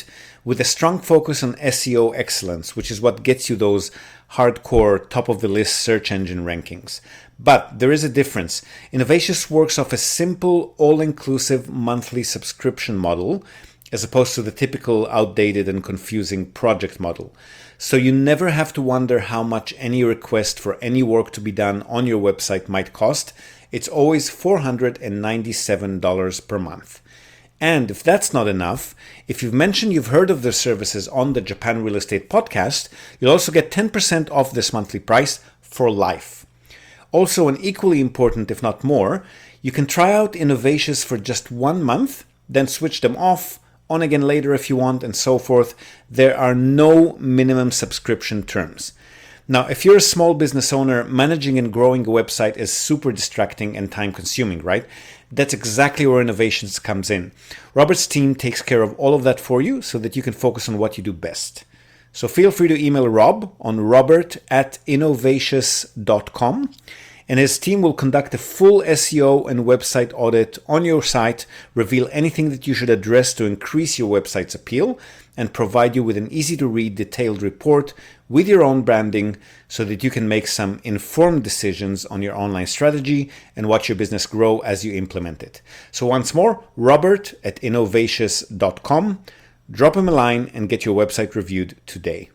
with a strong focus on S E O excellence, which is what gets you those hardcore top-of-the-list search engine rankings. But there is a difference. Innovations works off a simple, all-inclusive monthly subscription model, as opposed to the typical outdated and confusing project model. So you never have to wonder how much any request for any work to be done on your website might cost. It's always four hundred ninety-seven dollars per month. And if that's not enough, if you've mentioned you've heard of the services on the Japan Real Estate Podcast, you'll also get ten percent off this monthly price for life. Also, and equally important, if not more, you can try out Innovations for just one month, then switch them off, on again later if you want, and so forth. There are no minimum subscription terms. Now, if you're a small business owner, managing and growing a website is super distracting and time consuming, right? That's exactly where Innovations comes in. Robert's team takes care of all of that for you so that you can focus on what you do best. So feel free to email Rob on robert at innovations dot com. And his team will conduct a full S E O and website audit on your site, reveal anything that you should address to increase your website's appeal, and provide you with an easy-to-read detailed report with your own branding so that you can make some informed decisions on your online strategy and watch your business grow as you implement it. So once more, Robert at innovations dot com. Drop him a line and get your website reviewed today.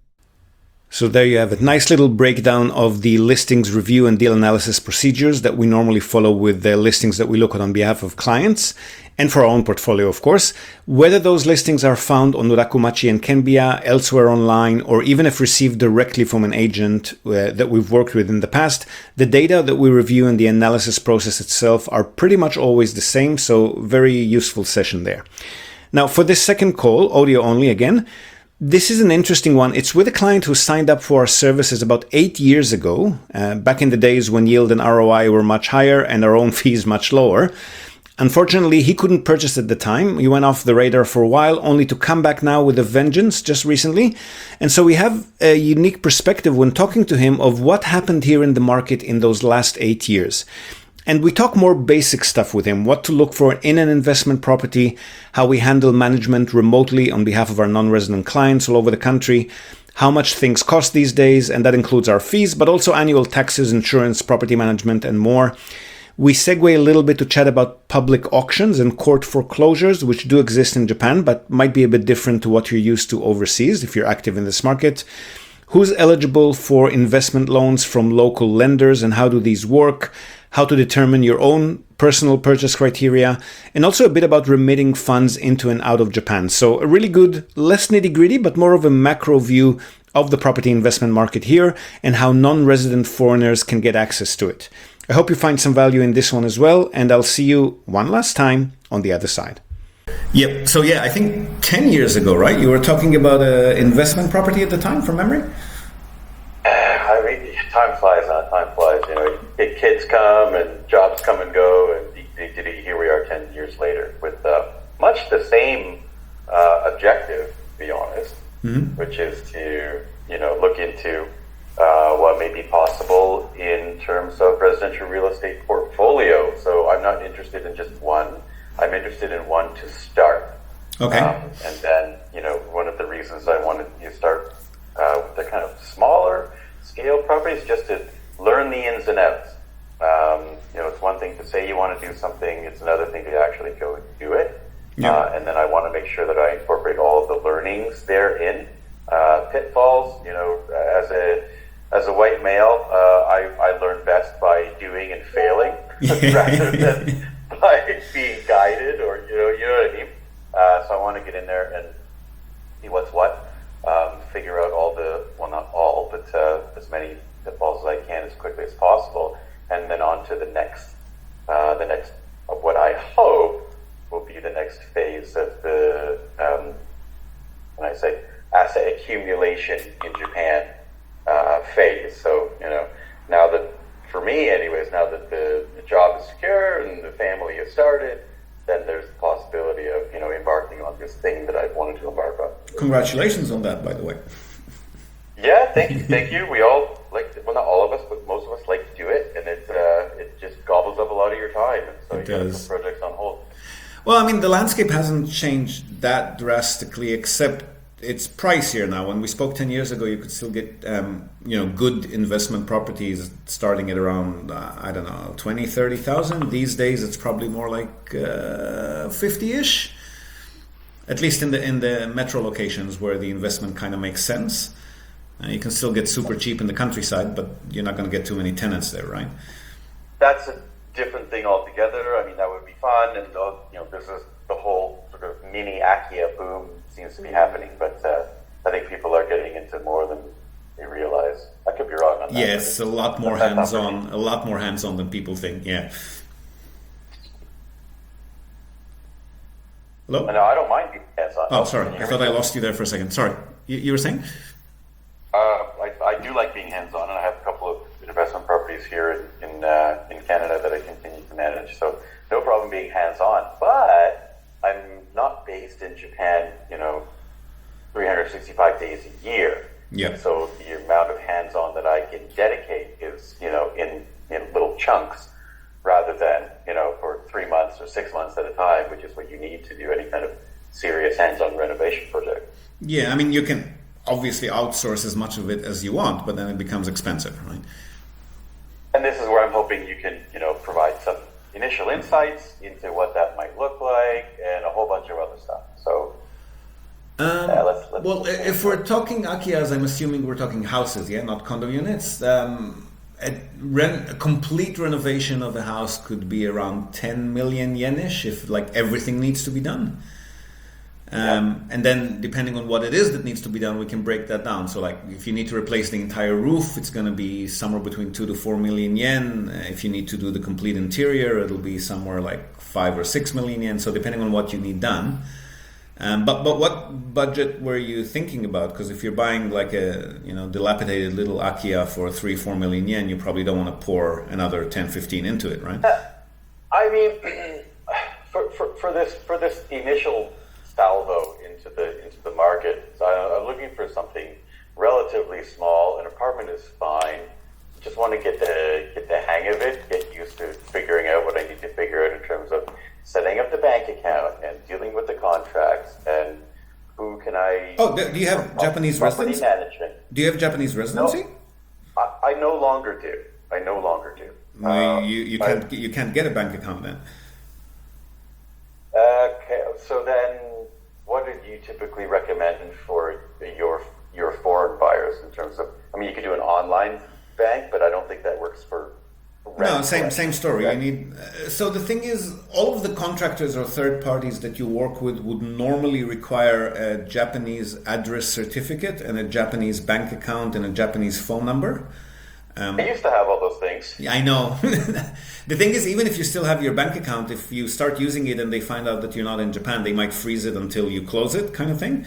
So there you have it. Nice little breakdown of the listings review and deal analysis procedures that we normally follow with the listings that we look at on behalf of clients and for our own portfolio, of course. Whether those listings are found on Nurakumachi and Kenbia, elsewhere online, or even if received directly from an agent uh, that we've worked with in the past, the data that we review and the analysis process itself are pretty much always the same. So very useful session there. Now for this second call, audio only again, this is an interesting one. It's with a client who signed up for our services about eight years ago, uh, back in the days when yield and R O I were much higher and our own fees much lower. Unfortunately, he couldn't purchase at the time. He went off the radar for a while, only to come back now with a vengeance just recently. And so we have a unique perspective when talking to him of what happened here in the market in those last eight years. And we talk more basic stuff with him, what to look for in an investment property, how we handle management remotely on behalf of our non-resident clients all over the country, how much things cost these days, and that includes our fees, but also annual taxes, insurance, property management, and more. We segue a little bit to chat about public auctions and court foreclosures, which do exist in Japan, but might be a bit different to what you're used to overseas if you're active in this market. Who's eligible for investment loans from local lenders and how do these work? How to determine your own personal purchase criteria, and also a bit about remitting funds into and out of Japan. So a really good, less nitty-gritty, but more of a macro view of the property investment market here and how non-resident foreigners can get access to it. I hope you find some value in this one as well, and I'll see you one last time on the other side. Yep. So yeah, I think ten years ago, right? You were talking about an investment property at the time, from memory? I mean, time flies, huh? Time flies. You know, big kids come and jobs come and go, and here we are ten years later with uh, much the same uh, objective, to be honest, mm-hmm. which is to, you know, look into uh, what may be possible in terms of residential real estate portfolio. So I'm not interested in just one. I'm interested in one to start. Okay. Um, and then, you know, one of the reasons I wanted to start uh, with the kind of smaller scale properties, just to learn the ins and outs. Um, you know, it's one thing to say you want to do something, it's another thing to actually go and do it. Yeah. Uh, and then I want to make sure that I incorporate all of the learnings therein. Uh, pitfalls, you know, as a as a white male, uh, I, I learn best by doing and failing rather than by being guided, or, you know, you know what I mean? Uh, so I want to get in there and see what's what, um, figure out all the, well, not all, but uh, as many pitfalls as I can as quickly as possible, and then on to the next, uh, the next, of what I hope will be the next phase of the, um, when I say asset accumulation in Japan uh, phase. So, you know, now that, for me anyways, now that the, the job is secure and the family has started, then there's the possibility of, you know, embarking on this thing that I've wanted to embark on. Congratulations on that, by the way. Yeah, thank you, thank you. We all like, to, well, not all of us, but most of us like to do it, and it uh, it just gobbles up a lot of your time, and so it you does. got some projects on hold. Well, I mean, the landscape hasn't changed that drastically, except it's pricier now. When we spoke ten years ago, you could still get um, you know good investment properties starting at around uh, I don't know twenty, thirty thousand. These days, it's probably more like uh, fifty-ish. At least in the in the metro locations where the investment kind of makes sense. Uh, you can still get super cheap in the countryside, but you're not going to get too many tenants there, right? That's a different thing altogether. I mean, that would be fun, and uh, you know, this is the whole sort of mini Akia boom seems to be happening, but uh, I think people are getting into more than they realize. I could be wrong on that. Yes, a lot more hands-on, a lot more hands-on than people think. Yeah. Hello? No, I don't mind being hands-on. Oh, sorry. I thought I lost you there for a second. Sorry. You, you were saying? Uh, I, I do like being hands-on, and I have a couple of investment properties here in in, uh, in Canada that I continue to manage. So no problem being hands-on. But I'm not based in Japan, you know, three hundred sixty-five days a year. Yeah. So the amount of hands-on that I can dedicate is, you know, in, in little chunks rather than, you know, for three months or six months at a time, which is what you need to do any kind of serious hands-on renovation project. Yeah, I mean, you can obviously outsource as much of it as you want, but then it becomes expensive, right? And this is where I'm hoping you can, you know, provide some initial insights into what that might look like and a whole bunch of other stuff. So, um, yeah, let's, let's well, if we're talking Akiyas, I'm assuming we're talking houses, yeah, not condo units. Um, a, ren- a complete renovation of a house could be around ten million yen-ish if like everything needs to be done. Um, and then depending on what it is that needs to be done, we can break that down. So like if you need to replace the entire roof, it's going to be somewhere between two to four million yen. Uh, if you need to do the complete interior, it'll be somewhere like five or six million yen. So depending on what you need done. Um, but but what budget were you thinking about? Because if you're buying like a you know dilapidated little Akiya for three, four million yen, you probably don't want to pour another ten, fifteen into it, right? Uh, I mean, for, for, for this for this initial salvo into the into the market. So I, I'm looking for something relatively small. An apartment is fine. Just want to get the get the hang of it. Get used to figuring out what I need to figure out in terms of setting up the bank account and dealing with the contracts and who can I. Oh, do you have Japanese residency? Management. Do you have Japanese residency? No, I, I no longer do. I no longer do. No, um, you you can't I, you can't get a bank account then. Okay, so then. What did you typically recommend for your your foreign buyers in terms of? I mean, you could do an online bank, but I don't think that works for. No, same same story. You need. Uh, so the thing is, all of the contractors or third parties that you work with would normally require a Japanese address certificate and a Japanese bank account and a Japanese phone number. Um, I used to have all those things. Yeah, I know. The thing is, even if you still have your bank account, if you start using it and they find out that you're not in Japan, they might freeze it until you close it, kind of thing.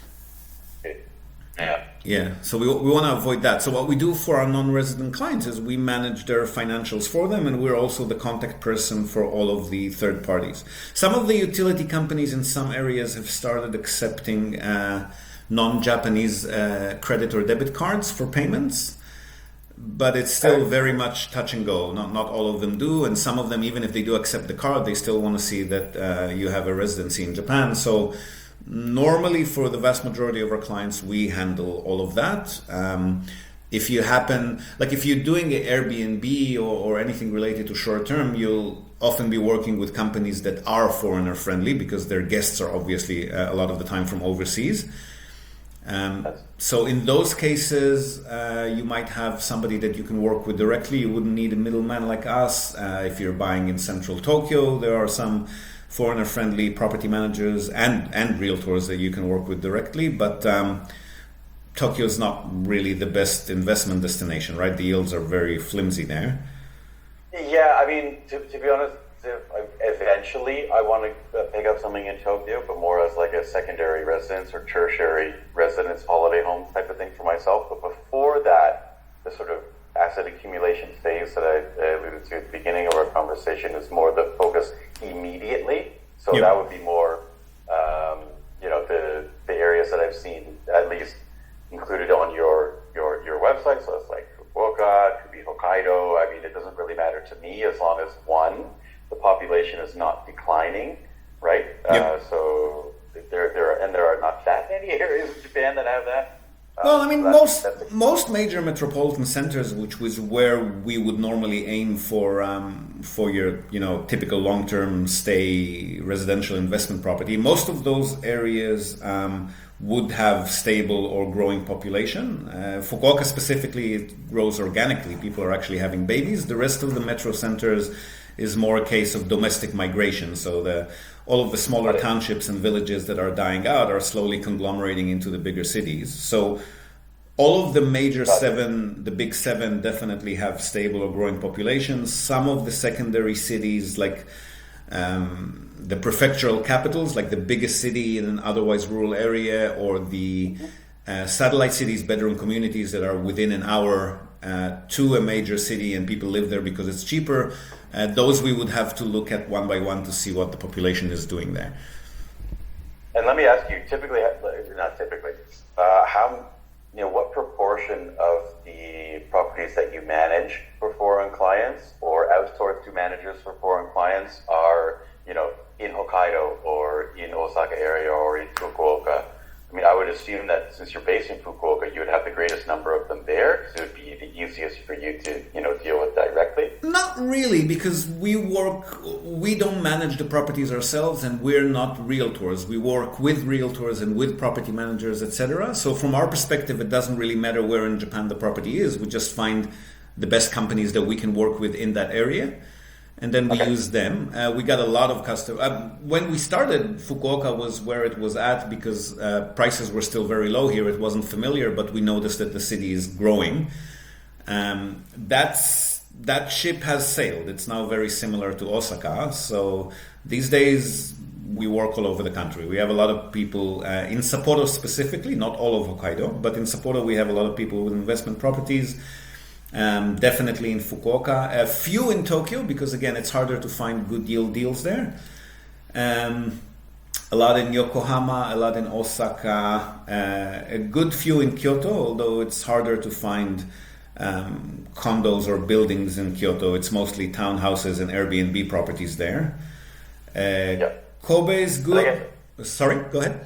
Yeah. Yeah. So we we want to avoid that. So what we do for our non-resident clients is we manage their financials for them, and we're also the contact person for all of the third parties. Some of the utility companies in some areas have started accepting uh, non-Japanese uh, credit or debit cards for payments. But it's still very much touch and go. Not not all of them do, and some of them, even if they do accept the card, they still want to see that uh, you have a residency in Japan. So normally, for the vast majority of our clients, we handle all of that. Um, if you happen, like if you're doing an Airbnb or, or anything related to short term, you'll often be working with companies that are foreigner friendly because their guests are obviously uh, a lot of the time from overseas. Um, so in those cases, uh, you might have somebody that you can work with directly. You wouldn't need a middleman like us. Uh, if you're buying in central Tokyo, there are some foreigner-friendly property managers and, and realtors that you can work with directly. But um, Tokyo is not really the best investment destination, right? The yields are very flimsy there. Yeah, I mean, to, to be honest, eventually I want to pick up something in Tokyo, but more as like a secondary residence or tertiary residence holiday home type of thing for myself. But before that, the sort of asset accumulation phase that I alluded to at the beginning of our conversation is more the focus immediately. So yep. that would be more, um, you know, the the areas that I've seen at least included on your your your website. So it's like Fukuoka, it could be Hokkaido. I mean, it doesn't really matter to me as long as one, the population is not declining, right? Yep. Uh, so there many areas in Japan that have that. Well, I mean, Um, so most that's- that's a- most major metropolitan centers, which was where we would normally aim for um, for your you know typical long term stay residential investment property, most of those areas um, would have stable or growing population. Uh, Fukuoka specifically, it grows organically. People are actually having babies. The rest of the metro centers is more a case of domestic migration. So the all of the smaller townships and villages that are dying out are slowly conglomerating into the bigger cities. So all of the major seven, the big seven, definitely have stable or growing populations. Some of the secondary cities, like um, the prefectural capitals, like the biggest city in an otherwise rural area, or the uh, satellite cities, bedroom communities that are within an hour uh, to a major city and people live there because it's cheaper, uh, those we would have to look at one by one to see what the population is doing there. And let me ask you, typically, not typically, uh, how, you know, what proportion of the properties that you manage for foreign clients or outsource to managers for foreign clients are, you know, in Hokkaido or in Osaka area or in Fukuoka? I mean, I would assume that since you're based in Fukuoka, you would have the greatest number of them there, because it would be the easiest for you to, you know, deal with directly. Not really, because we work, we don't manage the properties ourselves, and we're not realtors. We work with realtors and with property managers, et cetera. So from our perspective, it doesn't really matter where in Japan the property is. We just find the best companies that we can work with in that area, and then we Okay. use them. Uh, we got a lot of customers. Uh, when we started, Fukuoka was where it was at because uh, prices were still very low here. It wasn't familiar, but we noticed that the city is growing. Um, that's that ship has sailed. It's now very similar to Osaka. So these days we work all over the country. We have a lot of people uh, in Sapporo specifically, not all of Hokkaido, but in Sapporo we have a lot of people with investment properties. Um, definitely in Fukuoka, a few in Tokyo, because again it's harder to find good yield deals there. Um, a lot in Yokohama, a lot in Osaka, uh, a good few in Kyoto, although it's harder to find um, condos or buildings in Kyoto. It's mostly townhouses and Airbnb properties there. Uh, Yeah. Kobe is I good. Sorry, go ahead.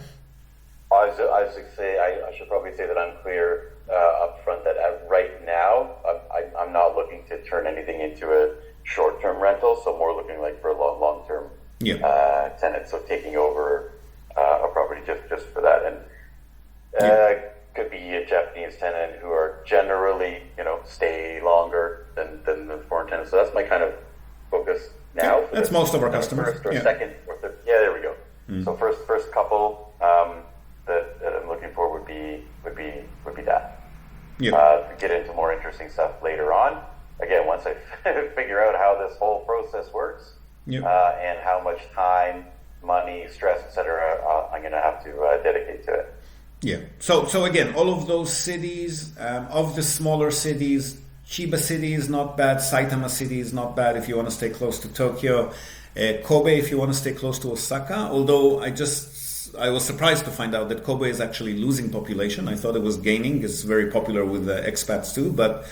I was, I was going to say, I, I should probably say that I'm clear uh, up front that uh, right now, I, I, I'm not looking to turn anything into a short-term rental, so more looking like for a long, long-term Yeah. uh, tenant, so taking over uh, a property just, just for that. And uh, Yeah. could be a Japanese tenant who are generally, you know, stay longer than, than the foreign tenants. So that's my kind of focus now. Yeah, for that's the most of our customers. First or Yeah. second or third. Yeah, there we go. So first, first couple um, that, that I'm looking for would be would be would be that. Yeah. Uh, get into more interesting stuff later on. Again, once I figure out how this whole process works Yeah. uh, and how much time, money, stress, et cetera, uh, I'm going to have to uh, dedicate to it. Yeah. So so again, all of those cities, um, of the smaller cities, Chiba City is not bad. Saitama City is not bad if you want to stay close to Tokyo. Uh, Kobe if you want to stay close to Osaka. Although I just I was surprised to find out that Kobe is actually losing population. I thought it was gaining. It's very popular with the expats too. But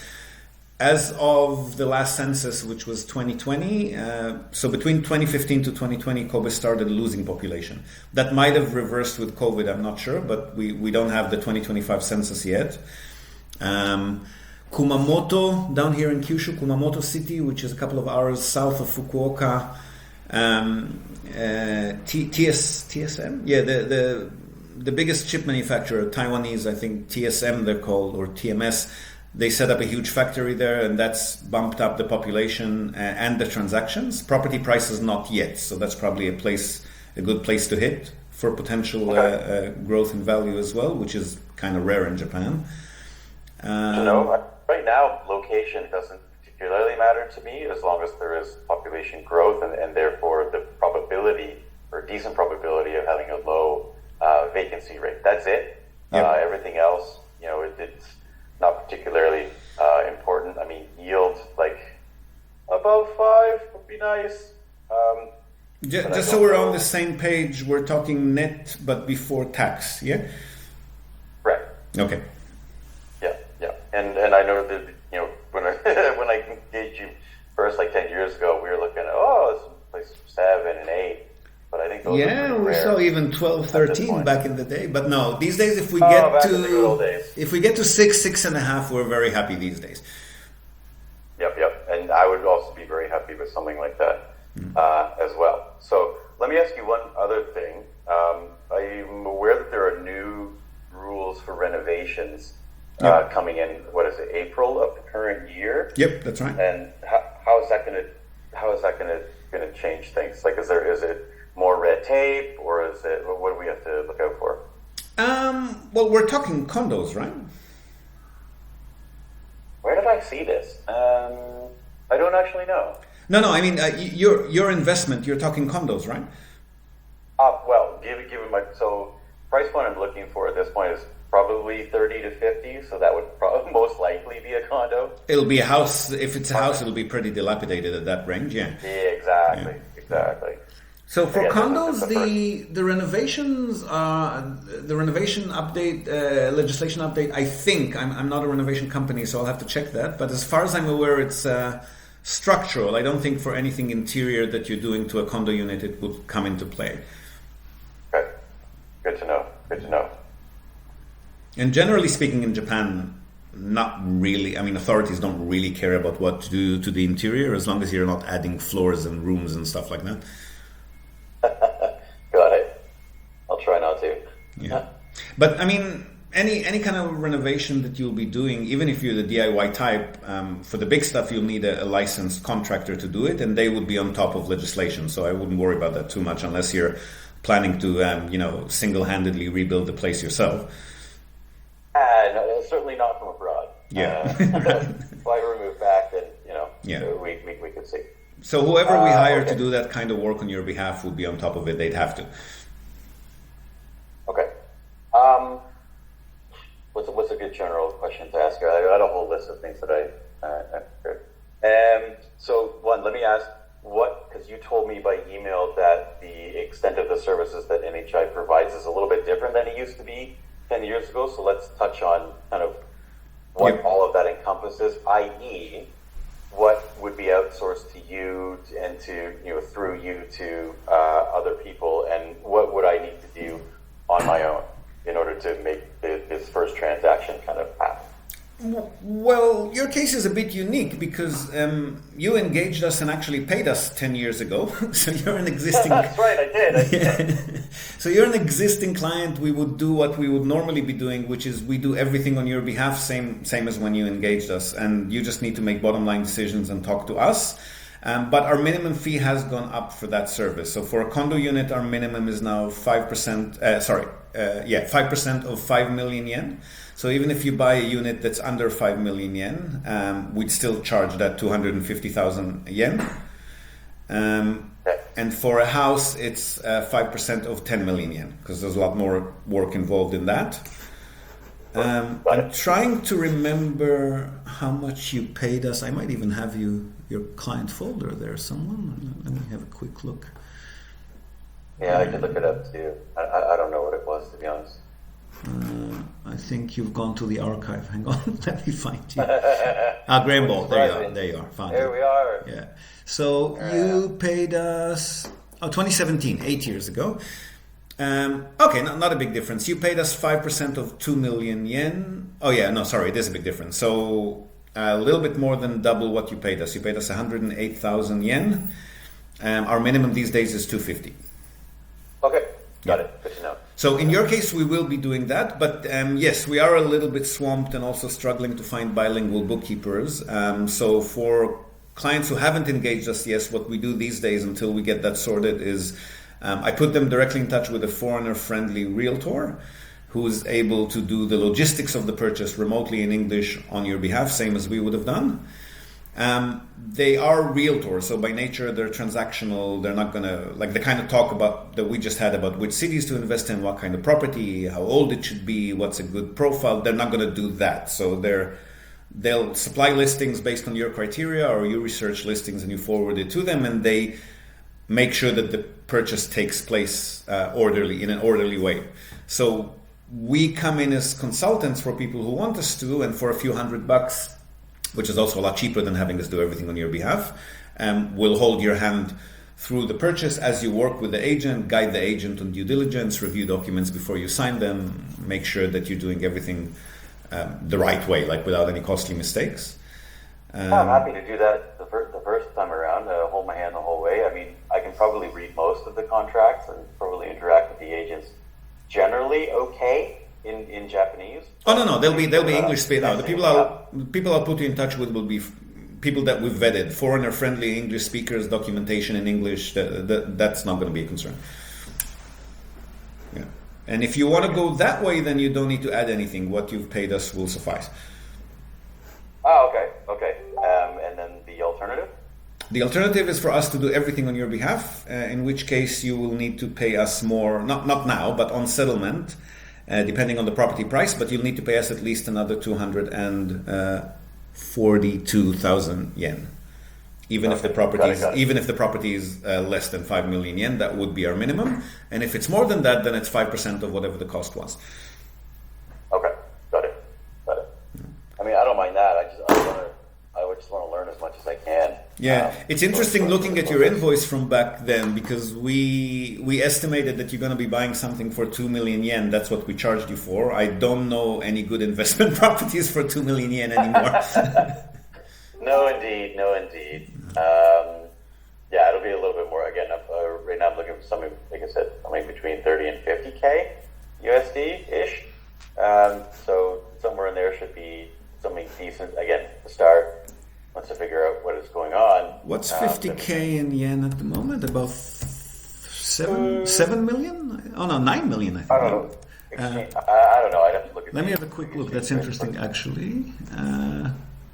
as of the last census, which was twenty twenty, uh, so between twenty fifteen to twenty twenty, Kobe started losing population. That might have reversed with COVID, I'm not sure, but we, we don't have the twenty twenty-five census yet. Um, Kumamoto, down here in Kyushu, Kumamoto City, which is a couple of hours south of Fukuoka. Um, uh, T- TS, T S M? Yeah, the, the, the biggest chip manufacturer, Taiwanese, I think T S M they're called, or T M S. They set up a huge factory there, and that's bumped up the population and the transactions. Property prices not yet, so that's probably a place, a good place to hit for potential uh, uh, growth in value as well, which is kind of rare in Japan. Um, You know, right now, location doesn't particularly matter to me as long as there is population growth and, and therefore the probability or decent probability of having a low uh, vacancy rate. That's it. Yeah. Uh, everything else, you know, it, it's not particularly uh, important. I mean, yield like above five would be nice. Um, Just, But I just so don't we're know. on the same page, we're talking net, but before tax, yeah? right. Okay. Yeah, yeah, and and I know that, you know, when I when I engaged you first like ten years ago, we were looking at, oh, this place seven and eight, but I think those Those are Yeah, pretty we rare saw even twelve, at this thirteen point. back in the day. But no, these days if we Oh, get back in the good old to days. if we get to six, six and a half, we're very happy these days. Yep, yep. And I would also be very happy with something like that uh, as well. So let me ask you one other thing. Um, I'm aware that there are new rules for renovations uh, Yep. coming in. What is it? April of the current year. Yep, that's right. And how, how is that going to how is that going to going to change things? Like, is there is it more red tape, or is it what do we have to look out for? Um, well, we're talking condos, right? Where did I see this? Um, I don't actually know. No, no. I mean, uh, y- your your investment. You're talking condos, right? Uh, well, given given my so price point I'm looking for at this point is probably thirty to fifty, so that would probably most likely be a condo. It'll be a house. If it's a house, it'll be pretty dilapidated at that range. Yeah. Yeah, exactly, exactly. So for Yeah, condos, that's the the the renovations, uh, the renovation update, uh, legislation update. I think I'm I'm not a renovation company, so I'll have to check that. But as far as I'm aware, it's uh, structural. I don't think for anything interior that you're doing to a condo unit, it would come into play. Okay, good to know. Good to know. And generally speaking, in Japan, not really. I mean, authorities don't really care about what to do to the interior as long as you're not adding floors and rooms and stuff like that. Got it. I'll try not to. Yeah, but I mean, any any kind of renovation that you'll be doing, even if you're the D I Y type, um, for the big stuff you'll need a, a licensed contractor to do it, and they would be on top of legislation. So I wouldn't worry about that too much unless you're planning to, um, you know, single-handedly rebuild the place yourself. Uh, no, certainly not from abroad. Yeah. Uh, if I were to move back, then you know, Yeah. we, we we could see. So whoever we Uh, hire okay. to do that kind of work on your behalf would be on top of it. They'd have to. Okay. Um, what's a, what's a good general question to ask you? I got a whole list of things that I uh, I heard. Um, so one, let me ask what, because you told me by email that the extent of the services that N H I provides is a little bit different than it used to be ten years ago. So let's touch on kind of what Yep. all of that encompasses, that is, what would be outsourced to you and to, you know, through you to uh, other people, and what would I need to do on my own in order to make the, this first transaction kind of happen? Well, your case is a bit unique because um, you engaged us and actually paid us ten years ago. So you're an existing... That's right, I did. I did. Yeah. So you're an existing client. We would do what we would normally be doing, which is we do everything on your behalf, same same as when you engaged us. And you just need to make bottom line decisions and talk to us. Um, but our minimum fee has gone up for that service. So for a condo unit, our minimum is now five percent, uh, sorry, uh, yeah, five percent of five million yen. So even if you buy a unit that's under five million yen, um, we'd still charge that two hundred fifty thousand yen. Um, and for a house, it's uh, five percent of ten million yen, because there's a lot more work involved in that. Um, I'm trying to remember how much you paid us. I might even have you your client folder there. Someone, let me have a quick look. Yeah, I could look it up too. I, I, I don't know what it was, to be honest. Uh, I think you've gone to the archive. Hang on, let me find you. Ah, Graham Ball. There you are. There you are. Found There you. we are. Yeah. So you paid us oh twenty seventeen, eight years ago. Um, okay, not, not a big difference. You paid us five percent of two million yen. Oh yeah, no, sorry, it is a big difference. So a little bit more than double what you paid us. You paid us one hundred eight thousand yen. Um, our minimum these days is two hundred fifty. Okay, got it. Good to know. So in your case, we will be doing that. But um, yes, we are a little bit swamped and also struggling to find bilingual bookkeepers. Um, so for clients who haven't engaged us, yes, what we do these days until we get that sorted is um, I put them directly in touch with a foreigner-friendly realtor who's able to do the logistics of the purchase remotely in English on your behalf, same as we would have done. Um, they are realtors, so by nature they're transactional. They're not going to, like the kind of talk about that we just had about which cities to invest in, what kind of property, how old it should be, what's a good profile. They're not going to do that. So they're they'll supply listings based on your criteria, or you research listings and you forward it to them, and they make sure that the purchase takes place uh, orderly in an orderly way. So we come in as consultants for people who want us to, and for a few hundred bucks, which is also a lot cheaper than having us do everything on your behalf, um, we'll hold your hand through the purchase as you work with the agent, guide the agent on due diligence, review documents before you sign them, make sure that you're doing everything um, the right way, like without any costly mistakes. Um, I'm happy to do that the first, the first time around, uh, hold my hand the whole way. I mean, I can probably read most of the contracts and probably interact with the agents generally okay in, in Japanese. Oh no, no, they'll be they'll be English speaking. No, the people I'll the people I'll put you in touch with will be f- people that we've vetted, foreigner friendly English speakers, documentation in English. That, that that's not going to be a concern. Yeah, and if you want to go that way, then you don't need to add anything. What you've paid us will suffice. Oh, okay, okay. Um, and then the alternative? The alternative is for us to do everything on your behalf, uh, in which case you will need to pay us more, not not now, but on settlement, uh, depending on the property price, but you'll need to pay us at least another two hundred forty-two thousand yen. Even okay. if the property got it, is, got it. even if the property is uh, less than five million yen, that would be our minimum. And if it's more than that, then it's five percent of whatever the cost was. Okay, got it, got it. I mean, I don't mind that. I just I want to I would just want to learn as much as I can. Yeah, um, it's interesting looking at your invoice from back then, because we we estimated that you're going to be buying something for two million yen. That's what we charged you for. I don't know any good investment properties for two million yen anymore. No, indeed, no, indeed. Um, yeah, it'll be a little bit more. Again, uh, right now I'm looking for something, like I said, something between thirty and fifty K U S D ish. Um, so somewhere in there should be something decent. Again, to start, once I figure out what is going on. What's fifty K um, in yen at the moment? About seven, uh, seven million? Oh no, nine million. I think. I don't know. Exchange, uh, I, I don't know. I'd have to look at. Let me have a quick look. That's interesting, actually. Uh,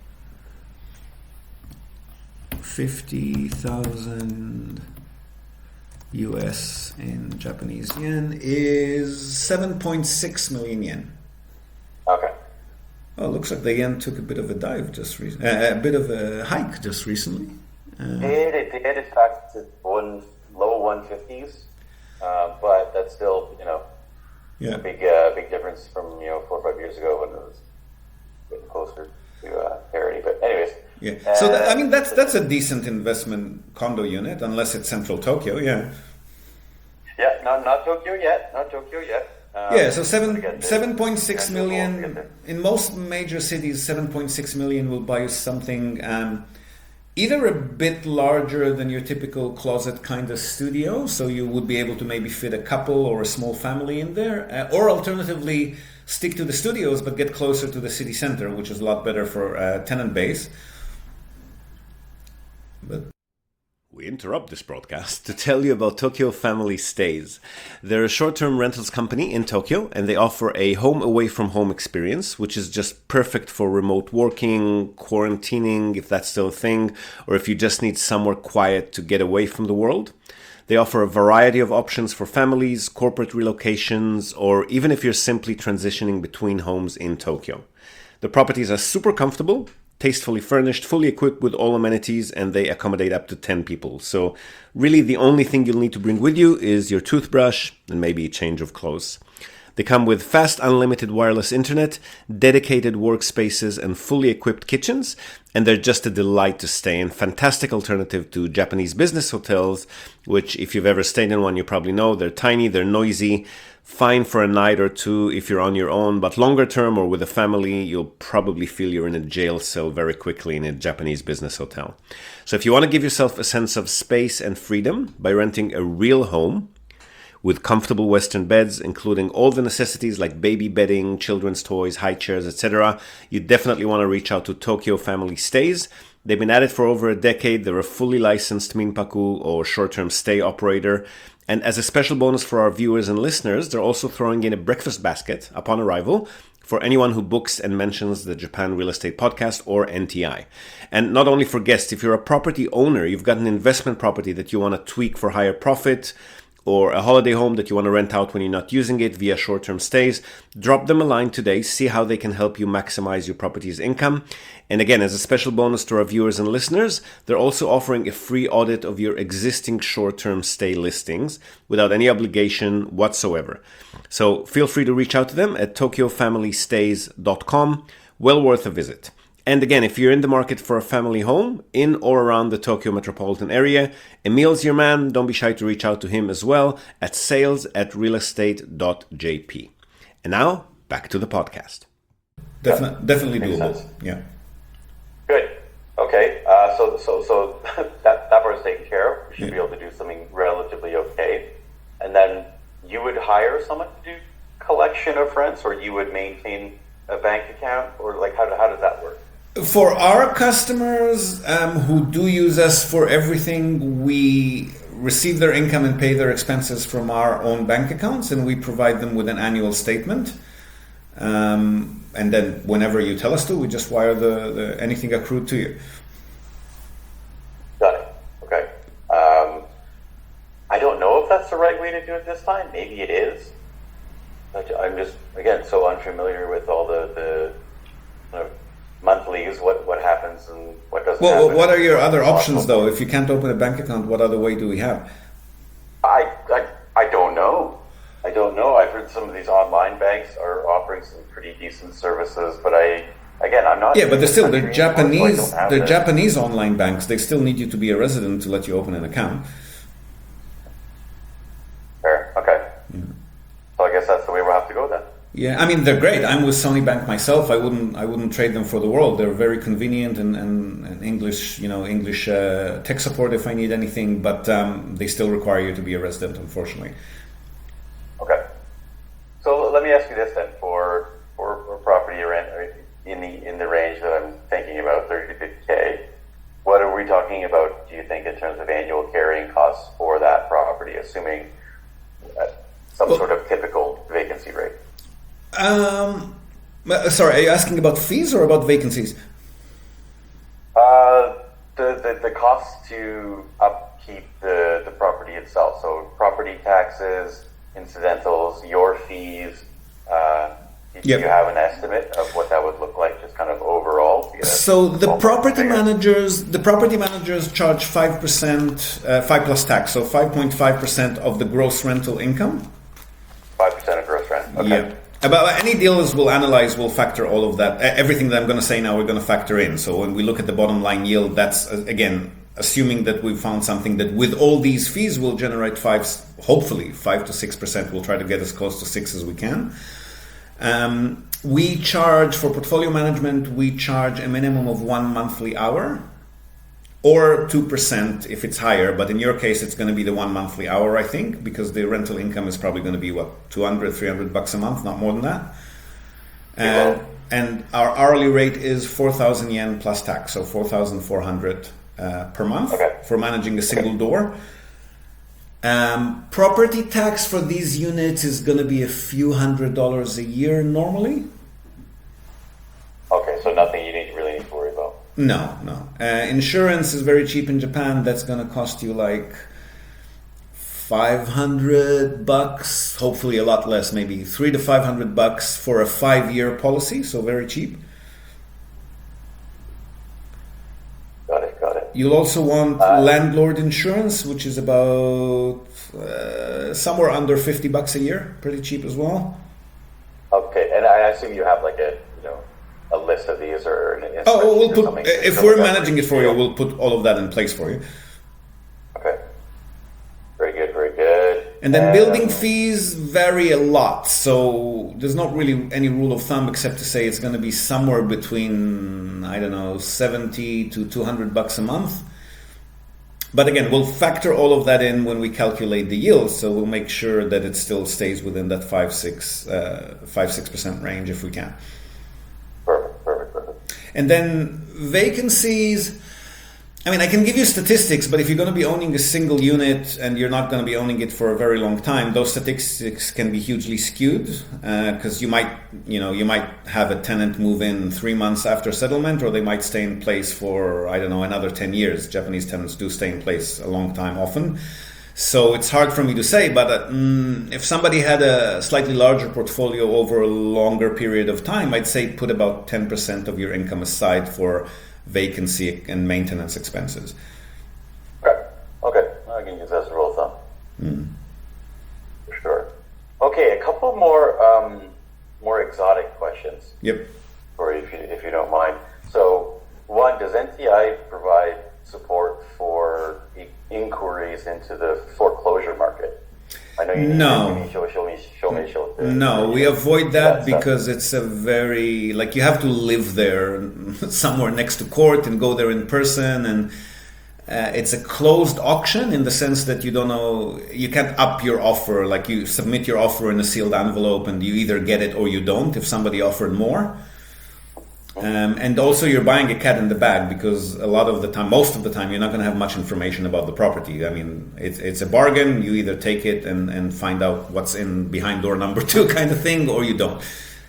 fifty thousand U S in Japanese yen is seven point six million yen. Okay. Oh, it looks like the yen took a bit of a dive just recently, uh, a bit of a hike just recently. Uh, it did, it did. In fact, it's one low one fifties, uh, but that's still, you know, yeah. a big, uh, big difference from, you know, four or five years ago when it was getting closer to uh, parity. But anyways. Yeah. So that, I mean, that's that's a decent investment condo unit, unless it's central Tokyo. Yeah. Yeah. Not not Tokyo yet. Not Tokyo yet. Um, yeah. So seven seven point six million in most major cities. Seven point six million will buy you something um, either a bit larger than your typical closet kind of studio, so you would be able to maybe fit a couple or a small family in there, uh, or alternatively stick to the studios but get closer to the city center, which is a lot better for uh, tenant base. But we interrupt this broadcast to tell you about Tokyo Family Stays. They're a short-term rentals company in Tokyo, and they offer a home away from home experience, which is just perfect for remote working, quarantining, if that's still a thing, or if you just need somewhere quiet to get away from the world. They offer a variety of options for families, corporate relocations, or even if you're simply transitioning between homes in Tokyo. The properties are super comfortable, tastefully furnished, fully equipped with all amenities, and they accommodate up to ten people. So really the only thing you'll need to bring with you is your toothbrush and maybe a change of clothes. They come with fast unlimited wireless internet, dedicated workspaces, and fully equipped kitchens, and they're just a delight to stay in. Fantastic alternative to Japanese business hotels, which if you've ever stayed in one, you probably know they're tiny, they're noisy, fine for a night or two if you're on your own, but longer term or with a family, you'll probably feel you're in a jail cell very quickly in a Japanese business hotel. So if you want to give yourself a sense of space and freedom by renting a real home with comfortable Western beds, including all the necessities like baby bedding, children's toys, high chairs, et cetera, you definitely want to reach out to Tokyo Family Stays. They've been at it for over a decade. They're a fully licensed minpaku or short-term stay operator. And as a special bonus for our viewers and listeners, they're also throwing in a breakfast basket upon arrival for anyone who books and mentions the Japan Real Estate Podcast or N T I. And not only for guests, if you're a property owner, you've got an investment property that you want to tweak for higher profit, or a holiday home that you want to rent out when you're not using it via short-term stays, drop them a line today, see how they can help you maximize your property's income. And again, as a special bonus to our viewers and listeners, they're also offering a free audit of your existing short-term stay listings without any obligation whatsoever. So feel free to reach out to them at tokyo family stays dot com. Well worth a visit. And again, if you're in the market for a family home in or around the Tokyo metropolitan area, Emil's your man. Don't be shy to reach out to him as well at sales at realestate.jp. And now, back to the podcast. Definitely, definitely Makes doable. sense. Yeah. Good. Okay. Uh, so so so that that part's taken care of. We should Yeah. be able to do something relatively okay. And then you would hire someone to do collection of rents, or you would maintain a bank account, or like how how does that work? For our customers um, who do use us for everything, we receive their income and pay their expenses from our own bank accounts, and we provide them with an annual statement. Um, and then whenever you tell us to, we just wire the, the anything accrued to you. Got it. Okay. Um, I don't know if that's the right way to do it this time. Maybe it is. But I'm just, again, so unfamiliar with all the, the you know, monthlies, what, what happens and what doesn't Well, happen. what are your other options, though? If you can't open a bank account, what other way do we have? I, I, I don't know. I don't know. I've heard some of these online banks are offering some pretty decent services, but I, again, I'm not. Yeah, but they're still they're country anymore, so I Japanese. don't have They're the- Japanese online banks. They still need you to be a resident to let you open an account. Fair. Okay. So I guess that's the way we'll have to go then. Yeah, I mean they're great. I'm with Sony Bank myself. I wouldn't I wouldn't trade them for the world. They're very convenient and, and, and English, you know, English uh, tech support if I need anything. But um, they still require you to be a resident, unfortunately. Okay. So let me ask you this then: for for, for property rent in the in the range that I'm thinking about, thirty to fifty k, what are we talking about? Do you think in terms of annual carrying costs for that property, assuming uh, some Well- sort of typical vacancy rate? Um, uh, sorry, are you asking about fees or about vacancies? Uh, the, the the cost to upkeep the the property itself. So property taxes, incidentals, your fees. Uh, do Yep. you have an estimate of what that would look like, just kind of overall? to get a So the ballpark property figure? managers, the property managers charge five percent, uh, five plus tax, so five point five percent of the gross rental income. Five percent of gross rent. Okay. Yeah. About any deals we'll analyze, we'll factor all of that. E- Everything that I'm going to say now, we're going to factor in. So when we look at the bottom line yield, that's uh, again assuming that we've found something that with all these fees will generate five, hopefully five to six percent. We'll try to get as close to six as we can. Um, we charge for portfolio management. We charge a minimum of one monthly hour, or two percent if it's higher. But in your case, it's going to be the one monthly hour, I think, because the rental income is probably going to be, what, two hundred, three hundred bucks a month, not more than that. And, and our hourly rate is four thousand yen plus tax, so four thousand four hundred uh, per month Okay. for managing a single door. Um, property tax for these units is going to be a few hundred dollars a year normally. Okay, so nothing you need really need to worry about. No, no. Uh, insurance is very cheap in Japan. That's going to cost you like five hundred bucks, hopefully a lot less, maybe three to five hundred bucks for a five-year policy, so very cheap. Got it. Got it. You'll also want Uh, landlord insurance, which is about uh, somewhere under fifty bucks a year, pretty cheap as well. Okay, and I assume you have like a you know a list of these or an Oh, spreadsheet we'll or put, something if to we're look at managing for it for you, each we'll put all of that in place for you. Okay. Very good, very good. And then Um, building fees vary a lot, so there's not really any rule of thumb except to say it's going to be somewhere between, I don't know, seventy to two hundred bucks a month. But again, we'll factor all of that in when we calculate the yield, so we'll make sure that it still stays within that five six uh, five six percent range if we can. Perfect, perfect, perfect. And then vacancies, I mean, I can give you statistics, but if you're going to be owning a single unit and you're not going to be owning it for a very long time, those statistics can be hugely skewed because uh, you might, you know, you might have a tenant move in three months after settlement, or they might stay in place for, I don't know, another ten years. Japanese tenants do stay in place a long time often. So it's hard for me to say, but uh, mm, if somebody had a slightly larger portfolio over a longer period of time, I'd say put about ten percent of your income aside for vacancy and maintenance expenses. Okay, okay. I can use that as a rule of thumb. Mm. For sure. Okay, a couple more um, more exotic questions Yep. for you, if you, if you don't mind. So, one, does N T I provide support for inquiries into the foreclosure market? I know you need no. to show, show me, show me, show me. No, we avoid that that because it's a very, like, you have to live there somewhere next to court and go there in person, and uh, it's a closed auction in the sense that you don't know, you can't up your offer, like you submit your offer in a sealed envelope and you either get it or you don't if somebody offered more. Um, and also you're buying a cat in the bag because a lot of the time, most of the time, you're not going to have much information about the property. I mean, it's it's a bargain. You either take it and, and find out what's in behind door number two kind of thing, or you don't.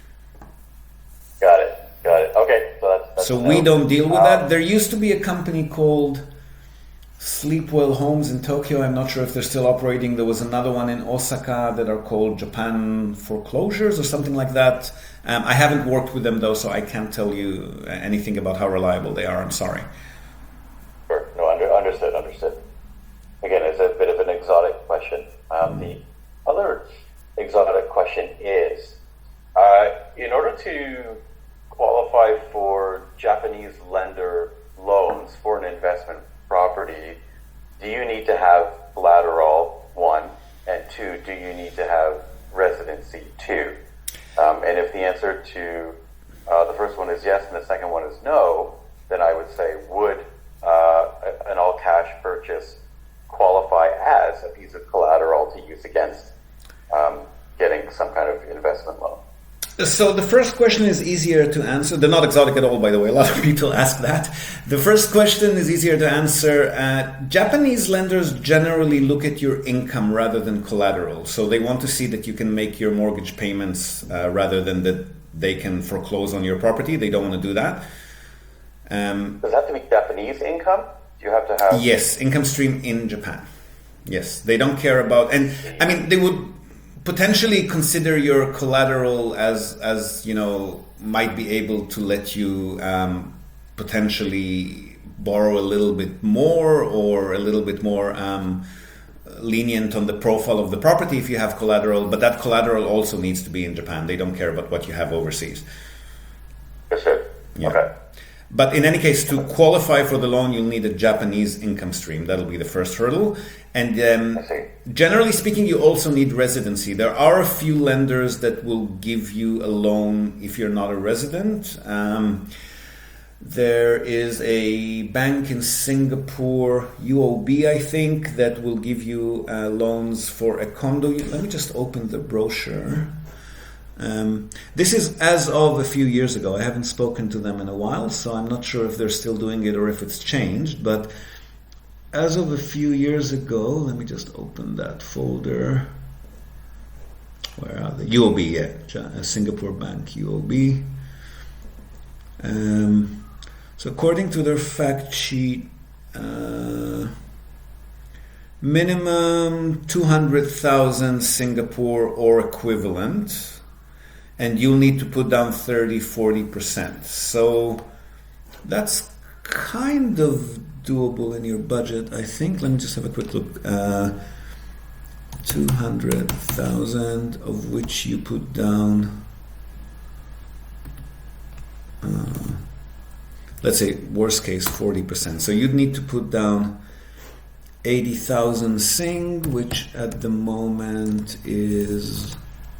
Got it. Got it. Okay. So, that's, that's so no. we don't deal with um, that. There used to be a company called Sleepwell Homes in Tokyo. I'm not sure if they're still operating. There was another one in Osaka that are called Japan Foreclosures or something like that. Um, I haven't worked with them though, so I can't tell you anything about how reliable they are. I'm sorry. Sure. No, under, understood, understood. Again, it's a bit of an exotic question. Um, mm. The other exotic question is, uh, in order to qualify for Japanese lender loans for an investment property, do you need to have collateral, one, and two, do you need to have residency, two? Um, and if the answer to uh, the first one is yes and the second one is no, then I would say, would uh, an all-cash purchase qualify as a piece of collateral to use against um, getting some kind of investment loan? So the first question is easier to answer. They're not exotic at all, by the way. A lot of people ask that. The first question is easier to answer. Uh, Japanese lenders generally look at your income rather than collateral. So they want to see that you can make your mortgage payments uh, rather than that they can foreclose on your property. They don't want to do that. Um, Does it have to be Japanese income? Do you have to have... Yes, income stream in Japan. Yes, they don't care about... And I mean, they would potentially consider your collateral as, as you know, might be able to let you um, potentially borrow a little bit more or a little bit more um, lenient on the profile of the property if you have collateral, but that collateral also needs to be in Japan. They don't care about what you have overseas. Yes, sir. Yeah. Okay. But in any case, to qualify for the loan, you'll need a Japanese income stream. That'll be the first hurdle. And um, generally speaking, you also need residency. There are a few lenders that will give you a loan if you're not a resident. Um, there is a bank in Singapore, U O B, I think, that will give you uh, loans for a condo. Let me just open the brochure. Um, this is as of a few years ago. I haven't spoken to them in a while, so I'm not sure if they're still doing it or if it's changed. But as of a few years ago, let me just open that folder. Where are they? U O B, yeah, Singapore Bank, U O B. Um, so according to their fact sheet, uh, minimum two hundred thousand Singapore or equivalent. And you'll need to put down thirty, forty percent. So that's kind of doable in your budget, I think. Let me just have a quick look. Uh, two hundred thousand, of which you put down, uh, let's say, worst case, forty percent. So you'd need to put down eighty thousand Sing, which at the moment is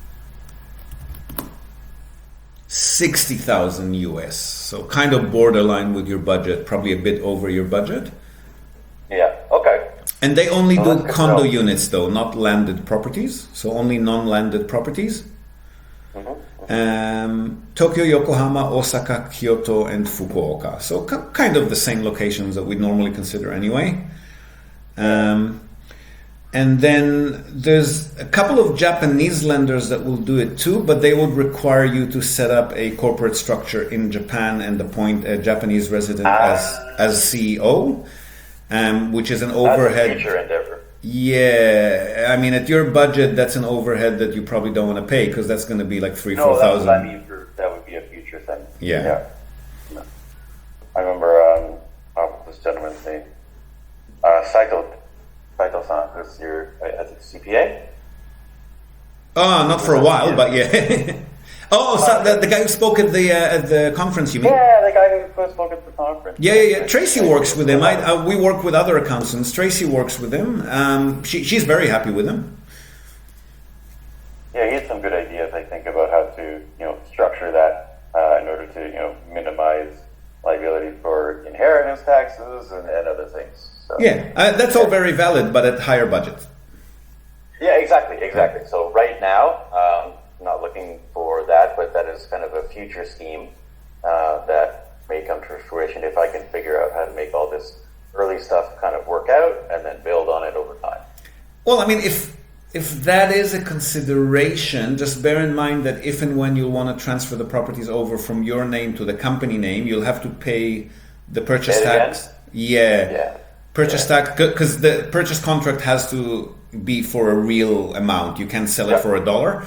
sixty thousand U S, so kind of borderline with your budget, probably a bit over your budget. Yeah, okay. And they only Oh, do that's condo good. units though, not landed properties, so only non-landed properties. Mm-hmm. Um, Tokyo, Yokohama, Osaka, Kyoto, and Fukuoka. So k- kind of the same locations that we normally consider anyway. Um, And then there's a couple of Japanese lenders that will do it too, but they would require you to set up a corporate structure in Japan and appoint a Japanese resident Ah. as as C E O, um, which is an That's a overhead. future endeavor. Yeah, I mean, at your budget, that's an overhead that you probably don't want to pay because that's going to be like three, No, four that's thousand. what I mean. For, that would be a future thing. Yeah. Yeah. I remember um, uh, this gentleman's name, uh, Saito, Saito-san, who's your, uh, as a C P A. Oh, not for a while, but yeah. Oh, so the, the guy who spoke at the uh, at the conference, you mean? Yeah, the guy who spoke at the conference. Yeah, yeah, yeah. Tracy works with him. I, uh, we work with other accountants. Tracy works with him. Um, she, she's very happy with him. Yeah, he had some good ideas, I think, about how to, you know, structure that uh, in order to, you know, minimize liability for inheritance taxes and, and other things. So, yeah, uh, that's all very valid, but at higher budget. Yeah, exactly, exactly. So right now, um, not looking for that, but that is kind of a future scheme uh, that may come to fruition if I can figure out how to make all this early stuff kind of work out and then build on it over time. Well, I mean, if if that is a consideration, just bear in mind that if and when you want to transfer the properties over from your name to the company name, you'll have to pay the purchase Say it tax. again? Yeah. Yeah. Purchase Yeah. tax, because the purchase contract has to be for a real amount. You can't sell it Yeah. for a dollar.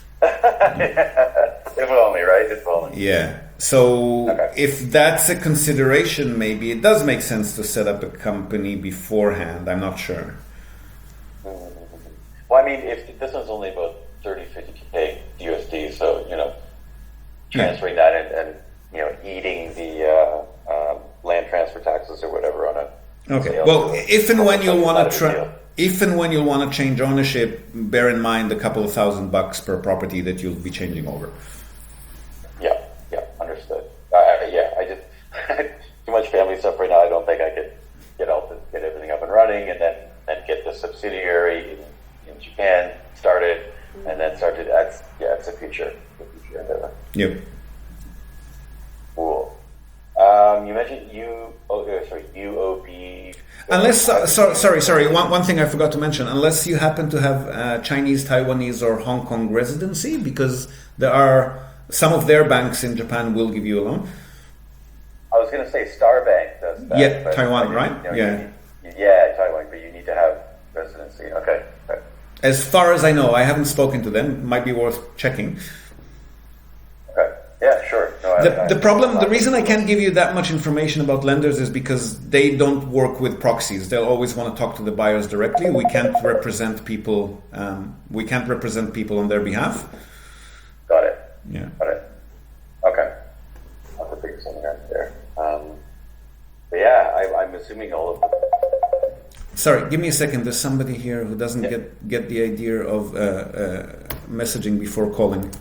If only, right? If only. Yeah. So Okay. if that's a consideration, maybe it does make sense to set up a company beforehand. I'm not sure. Well, I mean, if this one's only about thirty, fifty K U S D, so, you know, transferring that and, and you know, eating the uh, um, land transfer taxes or whatever on it. Okay. sale. Well, if and when you'll want Not a to big try, deal. if and when you'll want to change ownership, bear in mind a couple of thousand bucks per property that you'll be changing over. Yeah, yeah, understood. Uh, yeah, I just too much family stuff right now. I don't think I could get all the, get everything up and running, and then and get the subsidiary in, in Japan started, and then start to. That's yeah, it's a future, the future endeavor. Yep. Cool. Um, you mentioned U. Oh, uh, sorry, U O B. Unless, uh, so, sorry, sorry, one, one thing I forgot to mention, unless you happen to have uh, Chinese, Taiwanese, or Hong Kong residency, because there are some of their banks in Japan will give you a loan. I was going to say Star Bank does that. Yeah, but Taiwan, you- right? you know, Yeah. you need- yeah, Taiwan, but you need to have residency. Okay. okay. As far as I know, I haven't spoken to them. Might be worth checking. Okay. Yeah, sure. No, I- The, I- the problem, the reason I can't give you that much information about lenders is because they don't work with proxies. They'll always want to talk to the buyers directly. We can't represent people. Um, we can't represent people on their behalf. Got it. Yeah. Got it. Okay. I'll have to figure something out there. Um, but yeah, I, I'm assuming all of the. Sorry, give me a second. There's somebody here who doesn't get get the idea of uh, uh, messaging before calling.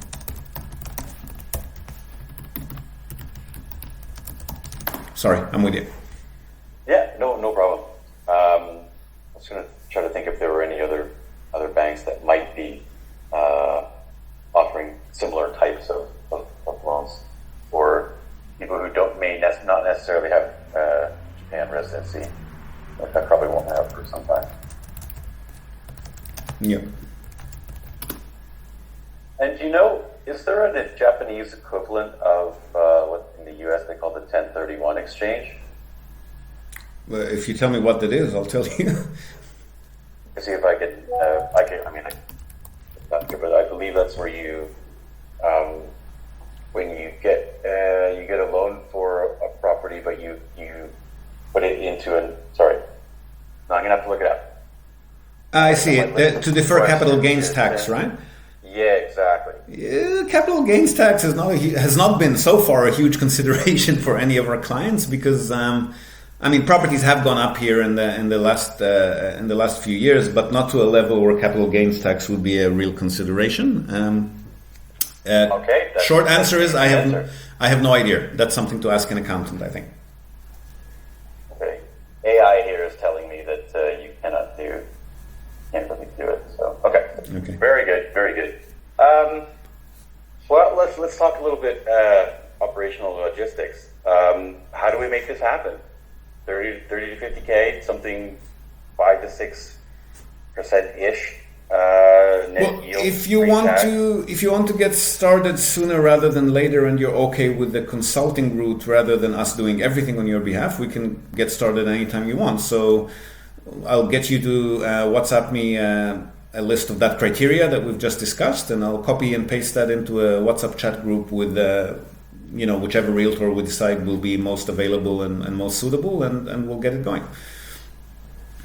Sorry, I'm with you. Yeah, no, no problem. Um, I was going to try to think if there were any other other banks that might be uh, offering similar types of, of, of loans for people who don't may ne- not necessarily have uh, Japan residency, which I probably won't have for some time. Yeah. And do you know, is there a Japanese equivalent of uh, what in the U S they call the ten thirty-one exchange? Well, if you tell me what that is, I'll tell you. To see if I can, uh, I can, I mean, I'm not sure, but I believe that's where you, um, when you get, uh, you get a loan for a property, but you, you put it into an, sorry, no, I'm gonna have to look it up. I see it. Uh, to defer capital gains tax, right? Yeah, exactly. Yeah, capital gains tax has not a, hu- has not been so far a huge consideration for any of our clients because, um, I mean, properties have gone up here in the in the last uh, in the last few years, but not to a level where capital gains tax would be a real consideration. Um, uh, Okay, that's- short that's answer is the I have answer. I have no idea. That's something to ask an accountant, I think. Okay. A I here is telling me that uh, you cannot do, can't really do it. So okay. Okay. Very good. Very good. Um, well, let's let's talk a little bit uh, operational logistics. Um, how do we make this happen? thirty, thirty to fifty K, something five to six percent ish. Uh, net Well, yield if you want pre-tax. to, if you want to get started sooner rather than later, and you're okay with the consulting route rather than us doing everything on your behalf, we can get started anytime you want. So, I'll get you to uh, WhatsApp me uh, a list of that criteria that we've just discussed, and I'll copy and paste that into a WhatsApp chat group with, uh, you know, whichever realtor we decide will be most available and, and most suitable, and, and we'll get it going. That's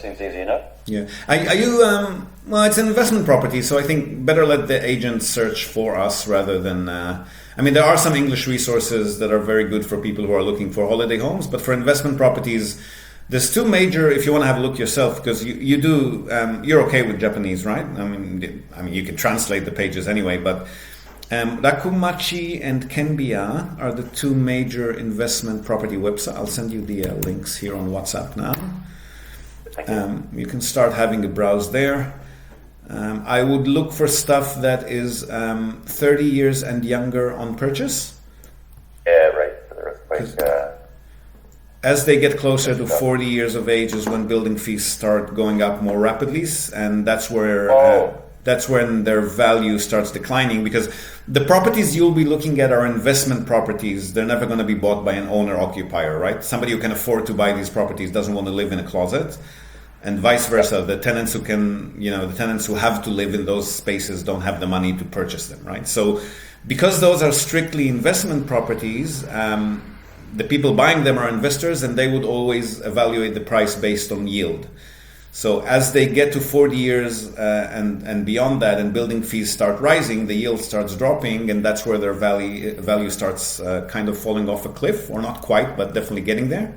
seems easy enough. Yeah. Are, are you, um, well, it's an investment property, so I think better let the agent search for us rather than, uh, I mean, there are some English resources that are very good for people who are looking for holiday homes, but for investment properties, there's two major, if you want to have a look yourself, because you, you do, um, you're okay with Japanese, right? I mean, I mean, you can translate the pages anyway, but um, Rakumachi and Kenbiya are the two major investment property websites. I'll send you the uh, links here on WhatsApp now. Um, you can start having a browse there. Um, I would look for stuff that is um, thirty years and younger on purchase. Yeah, right. For the earthquake. Uh, As they get closer to forty years of age is when building fees start going up more rapidly, and that's where oh. uh, that's when their value starts declining, because the properties you'll be looking at are investment properties. They're never going to be bought by an owner-occupier, right? Somebody who can afford to buy these properties doesn't want to live in a closet. And vice versa, the tenants who can, you know, the tenants who have to live in those spaces don't have the money to purchase them, right? So because those are strictly investment properties, um, the people buying them are investors, and they would always evaluate the price based on yield. So as they get to forty years uh, and, and beyond that, and building fees start rising, the yield starts dropping, and that's where their value, value starts uh, kind of falling off a cliff, or not quite, but definitely getting there.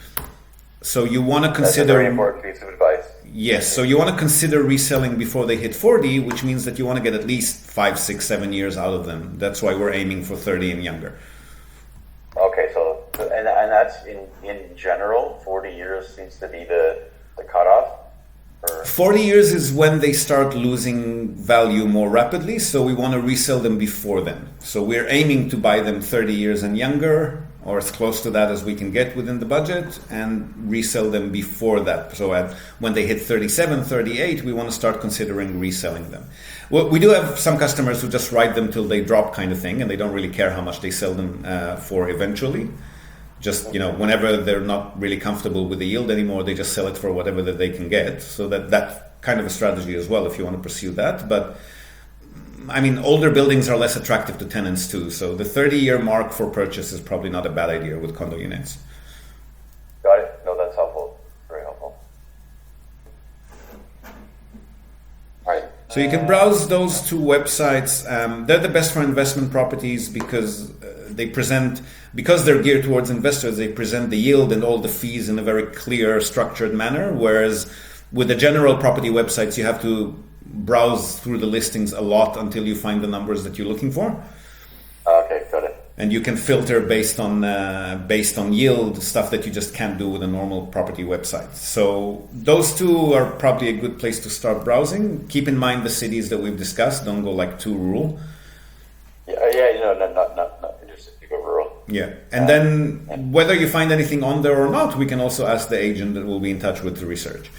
So you want to consider... That's a very important piece of advice. Yes, so you want to consider reselling before they hit forty, which means that you want to get at least five, six, seven years out of them. That's why we're aiming for thirty and younger. Okay, so, and, and that's in, in general, forty years seems to be the, the cutoff? Or? forty years is when they start losing value more rapidly, so we want to resell them before then. So we're aiming to buy them thirty years and younger, or as close to that as we can get within the budget, and resell them before that. So at, when they hit thirty-seven, thirty-eight, we want to start considering reselling them. Well, we do have some customers who just ride them till they drop kind of thing, and they don't really care how much they sell them uh, for eventually. Just, you know, whenever they're not really comfortable with the yield anymore, they just sell it for whatever that they can get. So that that kind of a strategy as well, if you want to pursue that. But I mean, older buildings are less attractive to tenants too. So the thirty-year mark for purchase is probably not a bad idea with condo units. Got it. No, that's helpful. Very helpful. All right. So you can browse those two websites. Um, they're the best for investment properties because uh, they present, because they're geared towards investors, they present the yield and all the fees in a very clear, structured manner. Whereas with the general property websites, you have to browse through the listings a lot until you find the numbers that you're looking for. Okay, got it. And you can filter based on uh, based on yield, stuff that you just can't do with a normal property website. So those two are probably a good place to start browsing. Keep in mind the cities that we've discussed. Don't go like too rural. Yeah, yeah, you know, not not not, not interested to go rural. Yeah, and um, then yeah. Whether you find anything on there or not, we can also ask the agent that will be in touch with the research.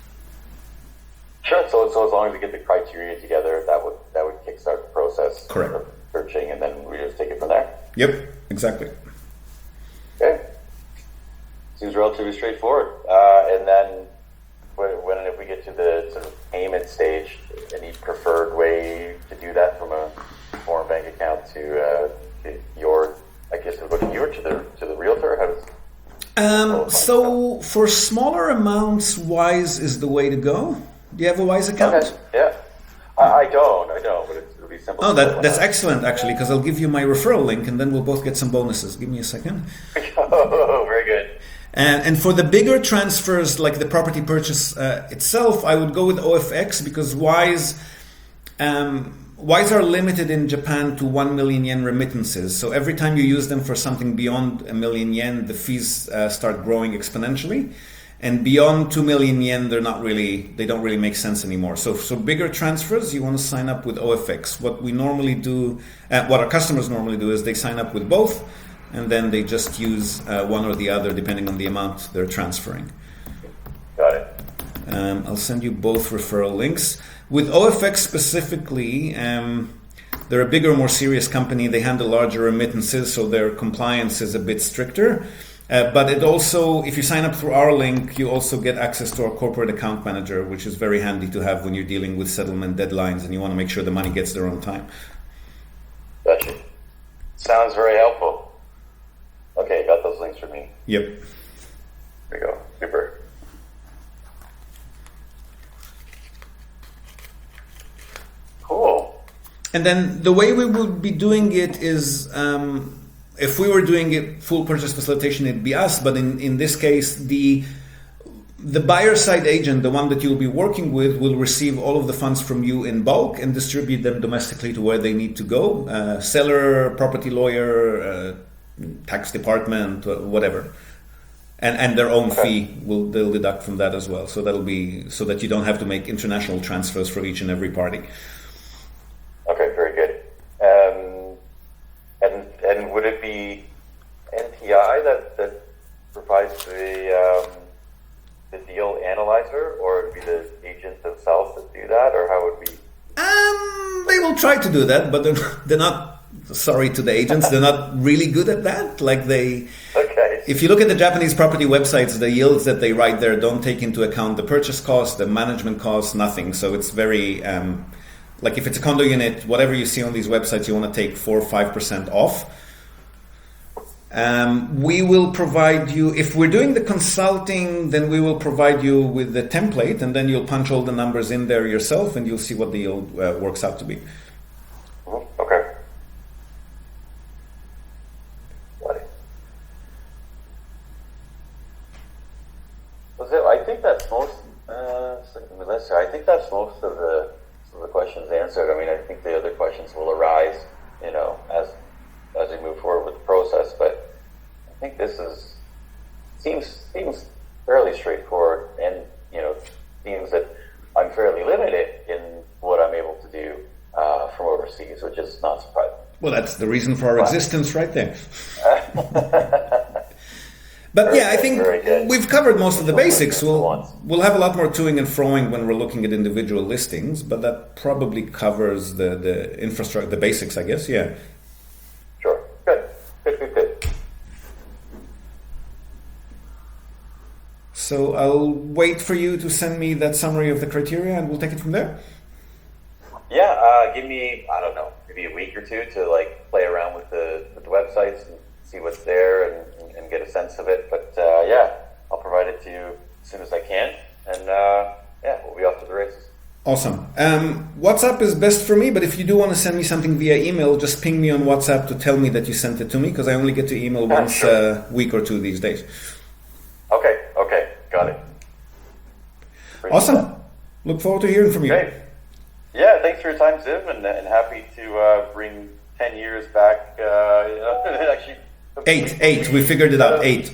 Sure. So, so as long as we get the criteria together, that would that would kickstart the process. Correct. Of searching, and then we just take it from there. Yep. Exactly. Okay. Seems relatively straightforward. Uh, and then, when, when if we get to the sort of payment stage, any preferred way to do that from a foreign bank account to, uh, to your, I guess, to go to you or to the to the realtor? How does um, so for smaller amounts, Wise is the way to go. Do you have a Wise account? Okay. Yeah, I, I don't. I don't. But it'll be simple. Oh, that that's excellent actually, because I'll give you my referral link, and then we'll both get some bonuses. Give me a second. Oh, very good. And and for the bigger transfers, like the property purchase uh, itself, I would go with O F X because Wise, um, Wise are limited in Japan to one million yen remittances. So every time you use them for something beyond a million yen, the fees uh, start growing exponentially. And beyond two million yen, they're not really, they don't really make sense anymore. So, so bigger transfers, you want to sign up with O F X. What we normally do, uh, what our customers normally do is they sign up with both, and then they just use uh, one or the other depending on the amount they're transferring. Got it. Um, I'll send you both referral links. With O F X specifically, um, they're a bigger, more serious company. They handle larger remittances, so their compliance is a bit stricter. Uh, but it also, if you sign up through our link, you also get access to our corporate account manager, which is very handy to have when you're dealing with settlement deadlines and you want to make sure the money gets there on time. Gotcha. Sounds very helpful. Okay, got those links for me. Yep. There we go. Super. And then the way we would be doing it is, um, if we were doing it full purchase facilitation, it'd be us. But in, in this case, the the buyer side agent, the one that you'll be working with, will receive all of the funds from you in bulk and distribute them domestically to where they need to go. Uh, seller, property lawyer, uh, tax department, whatever. And and their own fee will they'll deduct from that as well. So that'll be so that you don't have to make international transfers for each and every party. Okay, very good. Um, and and would it be N T I that, that provides the um, the deal analyzer, or would it be the agent themselves that do that, or how would we? Um, they will try to do that, but they're they're not. Sorry to the agents, they're not really good at that. Like they. Okay. If you look at the Japanese property websites, the yields that they write there don't take into account the purchase cost, the management cost, nothing. So it's very, um, like if it's a condo unit, whatever you see on these websites, you want to take four or five percent off. Um, we will provide you, if we're doing the consulting, then we will provide you with the template, and then you'll punch all the numbers in there yourself, and you'll see what the yield uh, works out to be. Okay. I think that's most. Uh, Melissa, I think that's most of the of the questions answered. I mean, I think the other questions will arise, you know, as as we move forward with the process. But I think this is seems seems fairly straightforward, and you know, seems that I'm fairly limited in what I'm able to do uh, from overseas, which is not surprising. Well, that's the reason for our wow. existence, right there. But very yeah, good, I think we've covered most of the basics. We'll, we'll have a lot more toing and froing when we're looking at individual listings, but that probably covers the, the infrastructure, the basics, I guess, yeah. Sure. Good. Good, good, good. So I'll wait for you to send me that summary of the criteria, and we'll take it from there. Yeah, uh, give me, I don't know, maybe a week or two to like play around with the, with the websites and see what's there and and get a sense of it. But uh, yeah, I'll provide it to you as soon as I can. And uh, yeah, we'll be off to the races. Awesome. Um, WhatsApp is best for me, but if you do want to send me something via email, just ping me on WhatsApp to tell me that you sent it to me, because I only get to email once a sure. uh, week or two these days. Okay, okay, got it. Appreciate awesome. That. Look forward to hearing from you. Great. Yeah, thanks for your time, Ziv, and, and happy to uh, bring ten years back. Uh, you know, actually. Eight, eight. We figured it out. Eight.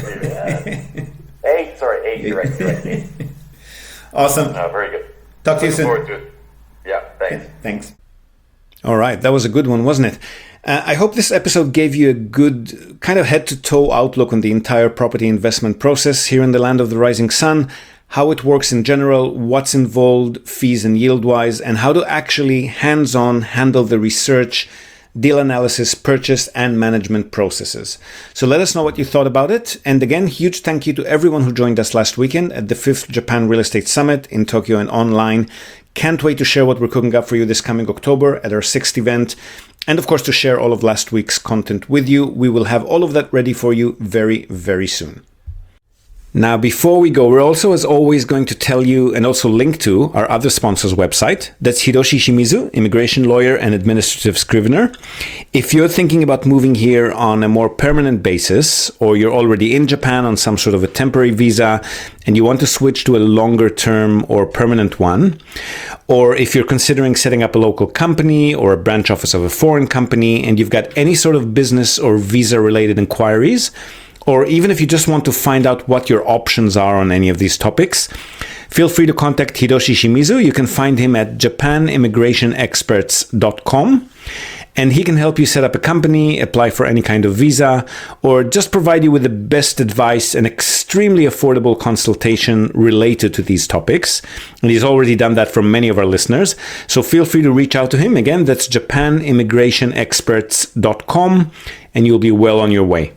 Yeah. eight. Sorry, eight. You're right. You're right. Eight. Awesome. Uh, very good. Talk to you soon. Forward to it. Yeah. Thanks. Thanks. All right, that was a good one, wasn't it? Uh, I hope this episode gave you a good kind of head-to-toe outlook on the entire property investment process here in the land of the rising sun, how it works in general, what's involved, fees and yield-wise, and how to actually hands-on handle the research, deal analysis, purchase, and management processes. So let us know what you thought about it. And again, huge thank you to everyone who joined us last weekend at the fifth Japan Real Estate Summit in Tokyo and online. Can't wait to share what we're cooking up for you this coming October at our sixth event. And of course, to share all of last week's content with you. We will have all of that ready for you very, very soon. Now, before we go, we're also, as always, going to tell you and also link to our other sponsor's website. That's Hiroshi Shimizu, immigration lawyer and administrative scrivener. If you're thinking about moving here on a more permanent basis, or you're already in Japan on some sort of a temporary visa, and you want to switch to a longer term or permanent one, or if you're considering setting up a local company or a branch office of a foreign company, and you've got any sort of business or visa-related inquiries, or even if you just want to find out what your options are on any of these topics, feel free to contact Hiroshi Shimizu. You can find him at japan immigration experts dot com, and he can help you set up a company, apply for any kind of visa, or just provide you with the best advice and extremely affordable consultation related to these topics. And he's already done that for many of our listeners. So feel free to reach out to him. Again, that's japan immigration experts dot com, and you'll be well on your way.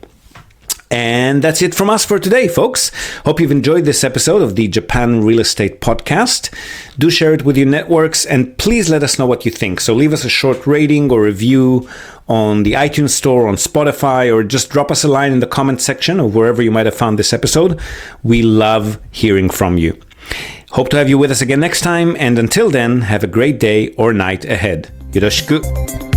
And that's it from us for today, folks. Hope you've enjoyed this episode of the Japan Real Estate Podcast. Do share it with your networks, and please let us know what you think. So leave us a short rating or review on the iTunes Store, on Spotify, or just drop us a line in the comment section of wherever you might have found this episode. We love hearing from you. Hope to have you with us again next time, and until then, have a great day or night ahead. よろしく。